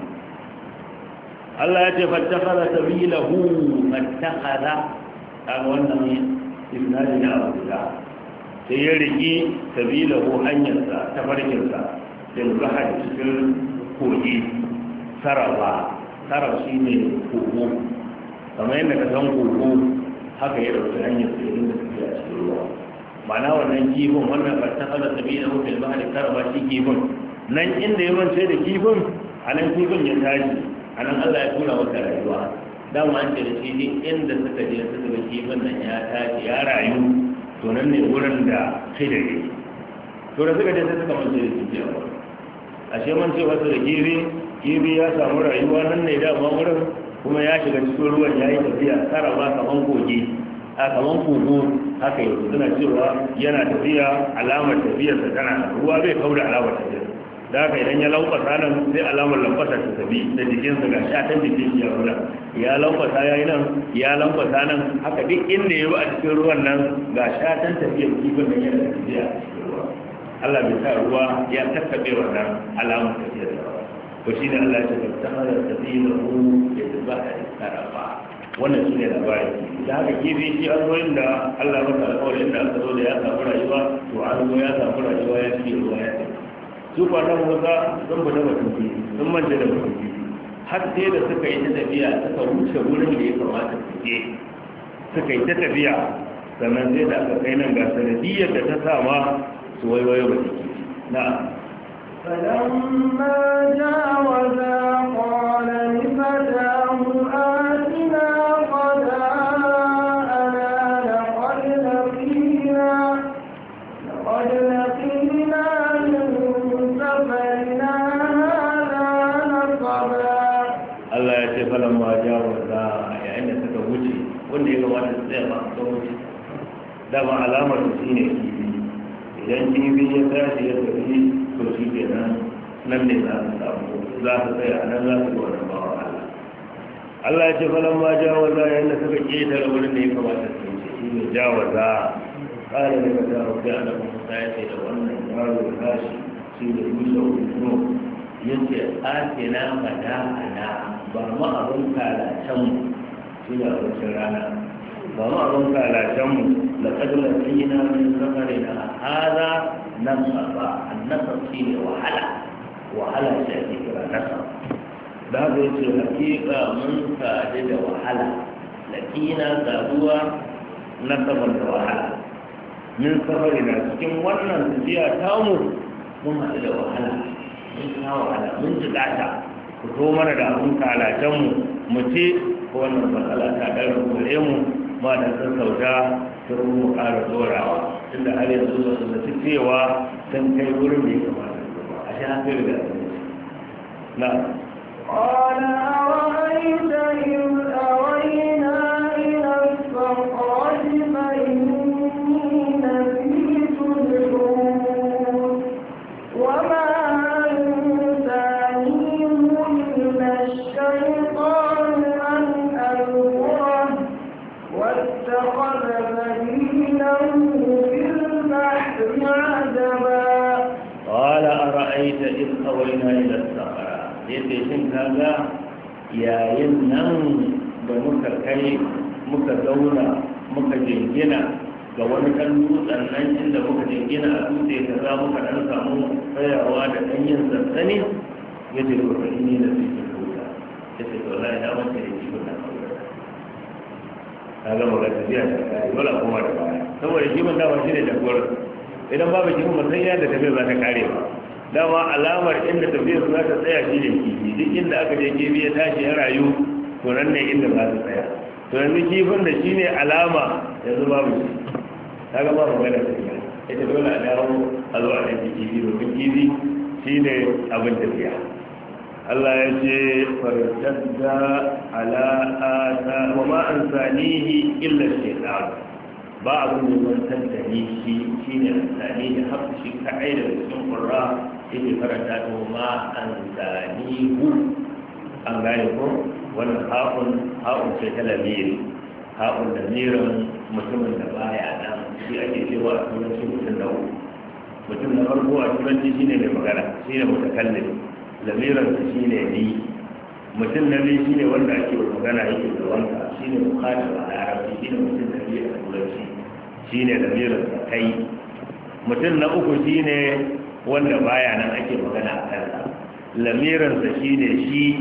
Allah ya ce fattakhara sabilahu fattakhara kan wannan isnadi na Abu da sai ya riki sabilahu hanyarsa ta farkinsa da bahar cikin kogi saraba sarraf shi ne kogo kamar yadda ka san kogo haka ya ɗauki hanyar tsirin da suke a cikin ruwa ma'ana wannan kifin wannan ƙarshen ala sabi na hukun ba da karama shi kifin nan inda ya mance da kifin a nan kifin ya tashi a nan Allah ya tura masa rayuwa dama an ce da shi duk inda suka je suka ga kifin nan ya tashi ya rayu to nan ne wurin da kai da yake to da suka je sai suka mance da kifi a wurin ashe man ce wasu da kifi kifi ya samu rayuwa nan ne dama wurin kuma ya shiga cikin ruwan ya yi tafiya sarrafa kaman kogi a kaman kogo haka yau suna cewa yana tafiya alamar tafiyarsa tana ruwa bai kawo da alamar tafiyar da haka idan ya lankwasa nan sai alamar lankwasa ta tafi da jikinsa ga shatan jikin shi a ruwan ya lankwasa ya yi nan ya lankwasa nan haka duk inda ya bi a cikin ruwan nan ga shatan tafiyar kifin da yana tafiya a cikin ruwa Allah bai sa ruwa ya tattaɓe wannan alamar tafiyar da ruwa to shi ne Allah ya ce ta hada tafiyar ruwa ya zuba a sarrafa wannan shi ne labarin da haka kifi shi an zo inda Allah masa alƙawarin da aka zo da ya samu rayuwa to an zo ya samu rayuwa ya ci ruwa ya ci su kwanan musa sun fita batun kifi sun manta da batun kifi har sai da suka yi ta tafiya suka wuce wurin da ya kamata su je suka yi ta tafiya sannan sai da aka kai nan ga sanadiyyar da ta sama su waiwayo ba kifi na فلما جاوزا قال لفتاه آتنا غداءنا لقد لقينا لقد لقينا من سفرنا هذا نصبا Allah ya ce falamma jawaza yayin da suka wuce wanda ya kamata su tsaya ba su wuce dama alamar su shine kifi idan kifi ya tashi ya tafi to shi ke nan nan ne za su samu za su tsaya a nan za su ga wannan bawa Allah Allah ya ce falon ma jawaza yayin da suka ƙetare wurin da ya kamata su wuce shi ne jawaza ƙara da ka jawo sai ana kuma ta ya ce da wannan yaro da tashi shi da yusa wani ya ce ake na fada ana ba mu abin kalacenmu shi da abincin rana ba mu abin kalacenmu da kadular tsina min safari na hada nasaba annasab shi ne wahala wahala shi ake kira nasab da zai ce hakika mun sadu da wahala lakina saduwa nasabar da wahala min safari na cikin wannan tafiya tamu mun haɗu da wahala mun sha wahala mun ji gata ku zo mana da abin kalacenmu mu ce ko wannan matsala ta ɗaura kore mu ba da sassauta ta mu ƙara tsorawa tunda har yanzu ba su zaci cewa sun kai wurin da ya kamata a shi hankali da abinci na قال أرأيت إذ أوينا إلى الصخرة فإني نسيت الحوت وما أنسانيه إلا الشيطان أن أذكره واتخذ سبيله في البحر عجبا قال أرأيت إذ أوينا إلى الصخرة yadda shin kaga yayin nan da muka kai muka zauna muka jingina ga wani ɗan dutsen nan inda muka jingina a dutse ta za muka ɗan samu tsayawa da ɗan yin sansani ya ce ko ni da su ke kuta ya ce to lai da wanda ya ci kuna ka ga magana tafiya da kai wala kuma da baya saboda shi ban dawa shi ne jagorar idan babu shi mun san yadda tafiya za ta kare ba dama alamar inda tafiyar za ta tsaya shi ne kifi duk inda aka je kifi ya tashi ya rayu to nan ne inda za ta tsaya to yanzu kifin da shi ne alama yanzu babu shi ta ga babu gana tafiya ita dole a dawo a zo a ɗauki kifi domin kifi shi ne abin tafiya Allah ya ce fartadda ala ata wa ma ansanihi illa shaytan ba abin da mantar da ni shi shi ne ansani da hafi shi kaɗai daga cikin ƙurra yake karanta to ma ansani hu an gane ko wannan haƙun haƙun ce ta lamiri haƙun lamirin mutumin da baya nan shi ake cewa a turanci mutum na uku mutum na farko a turanci shi ne mai magana shi ne mutakallin lamirinsa shi ne ni mutum na biyu shi ne wanda ake magana yake da wanka shi ne bukata a larabci shi ne mutum na biyu a turanci shi ne lamirinsa kai mutum na uku shi ne wanda baya nan ake magana a kansa lamirinsa shi ne shi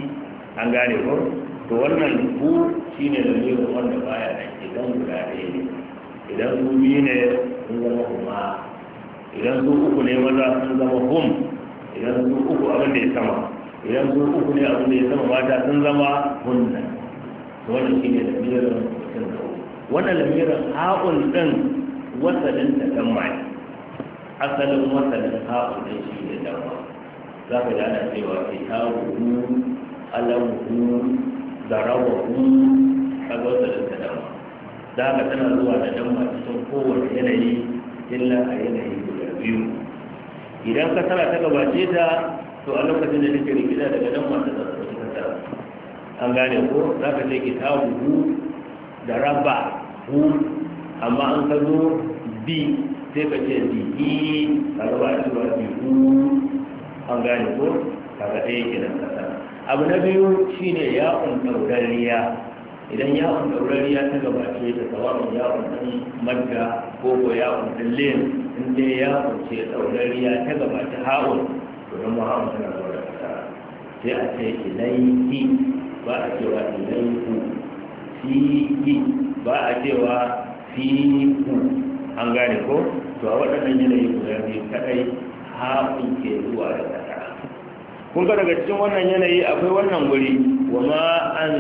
an gane ko to wannan hu shine lamirin wanda baya nan idan guda ɗaya ne idan su biyu ne sun zama huma idan su uku ne maza sun zama hum idan su uku abin da ya sama idan su uku ne abin da ya sama mata sun zama hunna to wannan shine lamirin mutum da wannan lamirin haƙun ɗin wasalin ta kan mai asalin wasalin haƙun ɗin shi ne dama za ka ji ana cewa kitabuhu alamuhu zarawahu kaga wasalin ta dama da haka tana zuwa da dama cikin kowane yanayi illa a yanayi guda biyu idan ka tara ta gabace ta to a lokacin da take rikida daga dama ta zarafi ta tara an gane ko za ka ce kitabuhu da raba hu amma an ka zo bi sai ka ce bihi ka raba a cewa bihu an gane ko kaga ɗaya kenan kasa abu na biyu shine ya'un ɗaurariya idan ya'un ɗaurariya ta gabace ta tsawon ya'un ɗin madda ko ko ya'un ɗin lin in dai ya'un ce ɗaurariya ta gabace ha'un to don mu ha'un tana zuwa da kasa sai a ce ilaihi ba a cewa ilaihu fihi ba a cewa fihu an gane ko to a waɗannan yanayi guda biyu kadai haƙun ke zuwa da kasa kun ga daga cikin wannan yanayi akwai wannan guri wa ma an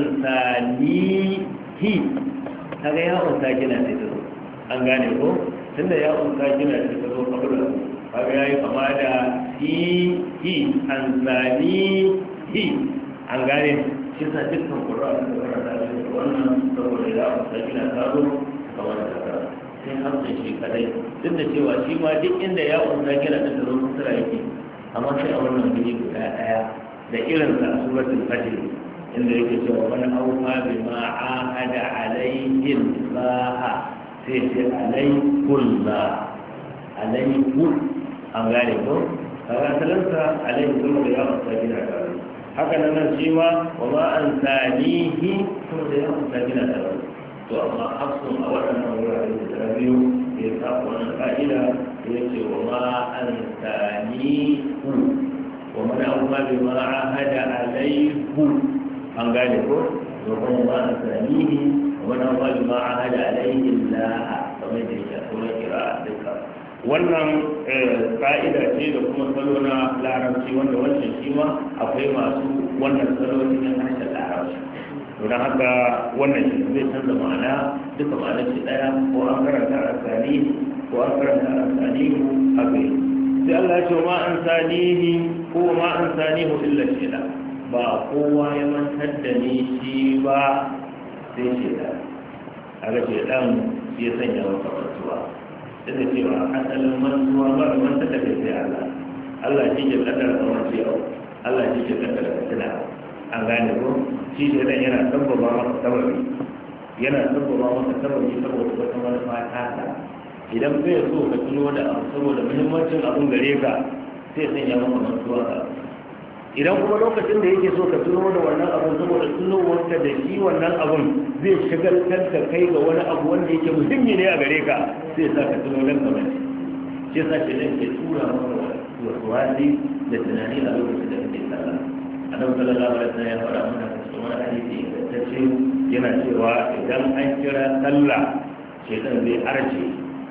sanihi kaga ya unsa gina sai ta zo an gane ko tunda ya unsa gina sai ta zo kabula kaga yayi kama da hi an sanihi an gane shi sa dukkan Qur'ani da karanta shi wannan saboda ya unsa gina ta zo kamar da ta sai hamsa shi kadai duk da cewa shi ma duk inda ya unsa gina ta zo kusura yake amma sai a wannan guri guda daya da irin sa suratul fajr inda yake cewa man awfa bima ahada alayhi Allah sai sai alaykul la alaykul an gane ko kaga talanta alaykul da ya fara gina ka haka nan shi ma wa ma ansanihi to da ya fara gina ka to amma hafsun a waɗannan wurare da biyu ya sa wannan ka'ida yace wa ma ansanihu wa man awfa bima ahada alayhi an gane ko domin ba a sanihi wani wani ma a hada alaihin la'a kamar da yake kuma kira a duka wannan ka'ida ce da kuma salo na larabci wanda wancan shi ma akwai masu wannan salo cikin harshen larabci don haka wannan shi zai canza ma'ana duka ma'anar shi daya ko an karanta a sani ko an karanta a sani haka yi sai Allah ya ce ma an sanihi ko ma an sanihu illa shida ba kowa ya mantar da ni shi ba sai ce da a ga ce dan ya sanya maka mantuwa duk da cewa asalin mantuwa ba da mantar da kai sai Allah Allah shi ke kaddara da wani yau Allah shi ke kaddara da tuna an gane ko shi ne dan yana sabbaba maka sababi yana sabbaba maka sababi saboda wata manufa ta idan bai so ka tuno da abu saboda muhimmancin abun gare ka sai sanya maka mantuwa ka idan kuma lokacin da yake so ka tuno da wannan abun saboda tunowarka da shi wannan abun zai shagaltar da kai ga wani abu wanda yake muhimmi ne a gare ka sai sa ka tuno nan kamar shi sa shi ne ke tura maka wasu wasi da tunani a lokacin da kake sallah annabi sallallahu alaihi wasallam ya faɗa mana cikin wani hadisi da ce yana cewa idan an kira sallah shedan zai arce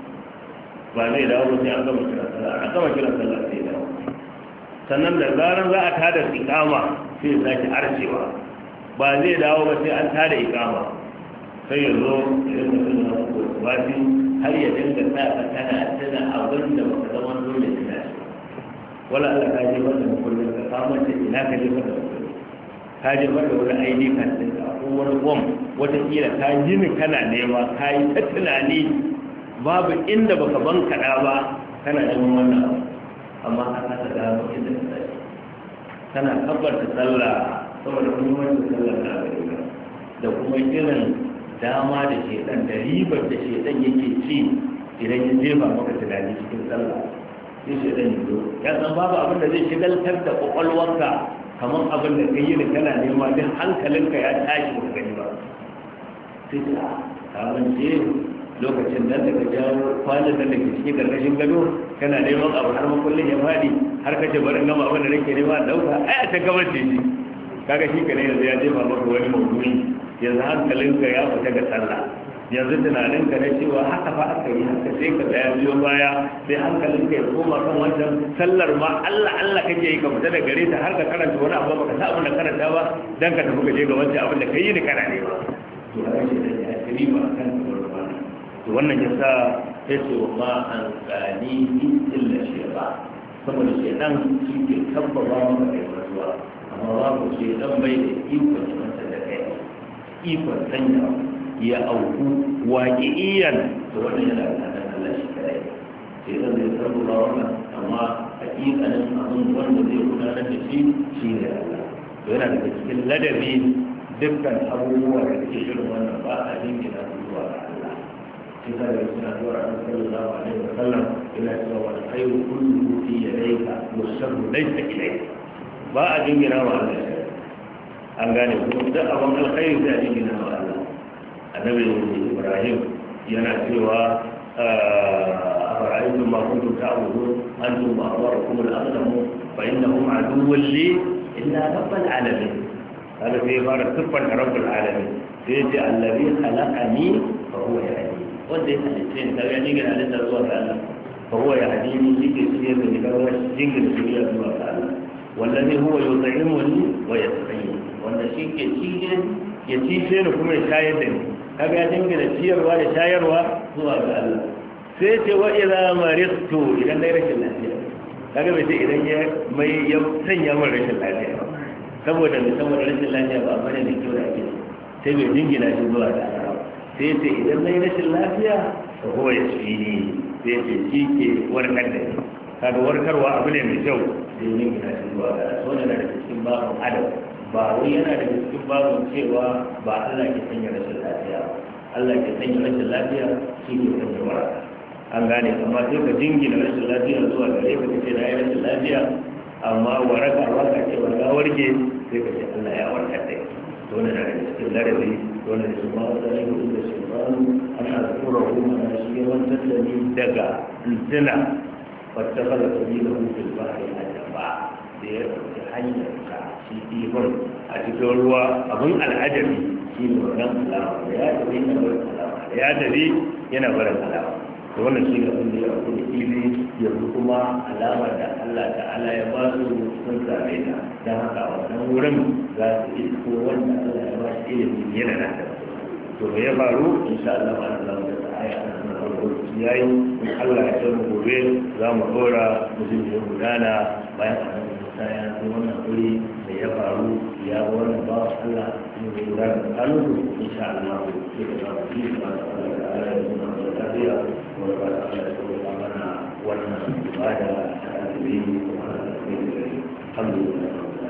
ba zai dawo sai an gama kira sallah an gama kira sallah sai dawo sannan da zaran za a tada ikama sai ya sake arcewa ba zai dawo ba sai an tada ikama sai ya zo ya yi mutum na wasu har ya dinga sa ka tana tana abin da baka zama dole tana shi wala Allah ka je wanda mukullin ka kama ta ina ka je wanda mukullin ka je wanda wani aidi kan din ka ko wani bom wata kila ka jini kana nema ka yi ta tunani babu inda baka bankaɗa ba kana neman wannan abu amma ka kasa gano inda ka tsaye kana kabbarta sallah saboda muhimmancin sallah na gari da kuma irin dama da shedan da ribar da shedan yake ci idan ya jefa maka tunani cikin sallah sai shedan ya zo ya san babu abin da zai shigaltar da kwakwalwarka kamar abin da kai yi kana nema duk hankalinka ya tashi ba gani ba sai ta kamance lokacin da ka jawo kwanan da ke cikin karkashin gado kana neman abu har makullin ya faɗi har kace barin gama abin da nake nema a ɗauka ai a ta gabar ce shi kaga shi kane yanzu ya jefa maka wani mawdu'i yanzu hankalinka ya fita ga sallah yanzu tunaninka na cewa haka fa aka yi haka sai ka tsaya biyo baya sai hankalinka ya koma kan wancan sallar ma Allah Allah kake yi ka fita da gare ta har ka karanta wani abu baka sa abin da karanta ba dan ka tafi ka je ga wancan abin da kai yi da kana ne ba to a shi da ya kiri ba kan ba to wannan yasa sai ce wa ma an tsani illa shayba saboda shedan shi ke tabbaba maka kai rasuwa amma babu shedan bai da ikon wanda da kai ikon sanya ya auku waƙi'iyan da wannan yana da nan Allah shi kare sai zan zai sarbu ba wannan amma hakikanin abin wanda zai gudanar da shi shi ne Allah to yana daga cikin ladabi dukkan abubuwa da ke shirin wannan ba a jingina zuwa ga Allah shi sa da suna zuwa a sallallahu alaihi wa sallam yana cewa wal khairu kulluhu fi yadayka wa sharru laysa ilayka ba a jingina wa Allah an gane kuma duk abin alkhairi da a jingina wa Allah annabi Ibrahim yana cewa afara'aytum ma kuntum ta'budun antum wa aba'ukum al-aqdamu fa innahum aduwwun li illa rabbil alamin hada sai fara sifar rabbul alamin sai ce allazi khalaqani fa huwa yahdini wanda ya halitta ni kaga ni ga halitta zuwa ga Allah fa huwa yahdini yake siyar da ni kaga jingin siyar zuwa ga Allah wallazi huwa yut'imuni wa yasqini wanda shi ke cije ya cije ni kuma ya shayar da ni kaga ya dingina ciyarwa da shayarwa zuwa ga Allah sai ce wa idza maristu idan dai rashin lafiya kaga bai ce idan ya mai ya sanya min rashin lafiya saboda ne saboda rashin lafiya ba bane da kyau da ake sai bai dingina shi zuwa ga Allah sai ce idan dai rashin lafiya to ko ya shi sai ce shi ke warkar da ni kaga warkarwa abu ne mai kyau sai dingina shi zuwa ga Allah wannan da cikin babu adam ba wai yana da cikin babu cewa ba Allah ke sanya rashin lafiya Allah ke sanya rashin lafiya shi ke sanya waraka an gane amma sai ka jingina rashin lafiya zuwa gare ka ce na yi rashin lafiya amma waraka waraka ce warka warke sai ka ce Allah ya warkar da to wannan da cikin larabi wannan da kuma wata ne da shi ba an azkura kuma na shi yawan tattali daga zina wata kala sabila fil bahri ajaba da ya ɗauki hanyar ka shi ihun a cikin ruwa abin al'ajabi shi ne wannan alama da ya tafi yana barin alama da ya tafi yana barin alama da wannan shi ne abin da ya ɗauki fili yanzu kuma alama da Allah ta'ala ya ba su sun same ta don haka wannan wurin za su isko wanda Allah ya ba shi ilimin yana nan da to me ya faru insha Allah ba Allah da ta'aya a nan yayi Allah ya tsare gobe za mu dora mutum ya gudana bayan saya ko wannan wuri da ya faru ya ga wannan ba Allah ne da ya ga kalu insha Allah sai da ba shi ba Allah da Allah ya nuna da tafiya ko ba Allah ya tsoro mana wannan ibada ta azumi ko alhamdulillah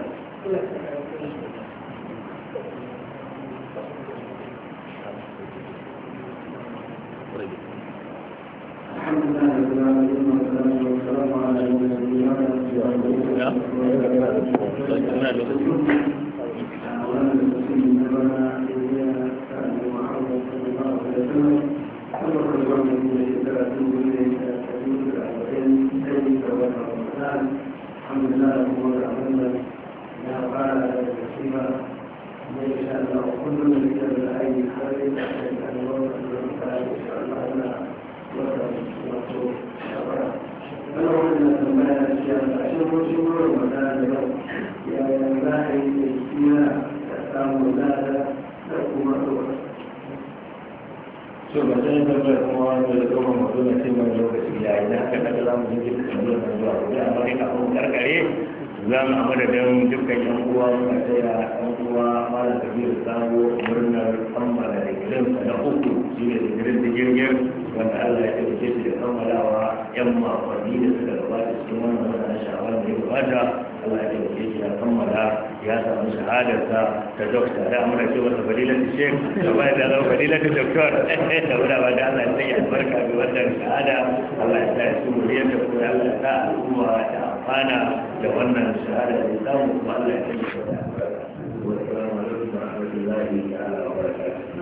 zan a madadin dukkan yan uwa muna taya yan uwa malam kabiru sabo murnar kammala digirinsa na uku shi ne digirin digirgir wanda Allah ya taimake shi da kammalawa yan makonni da suka gabata cikin wannan wata shawar da ya gabata Allah ya taimake shi ya kammala ya samu shahadarsa ta dokta da amurka ce wata fadilatu shek da bayan da zama fadilatu doktor da wadda ba da Allah ya sanya albarka ga wannan shahada Allah ya sa ya su muriyar da kuma Allah ya sa al'umma da amfana da wannan shahada da samu kuma Allah ya sanya albarka. Wassalamu alaikum wa rahmatullahi wa barakatuh.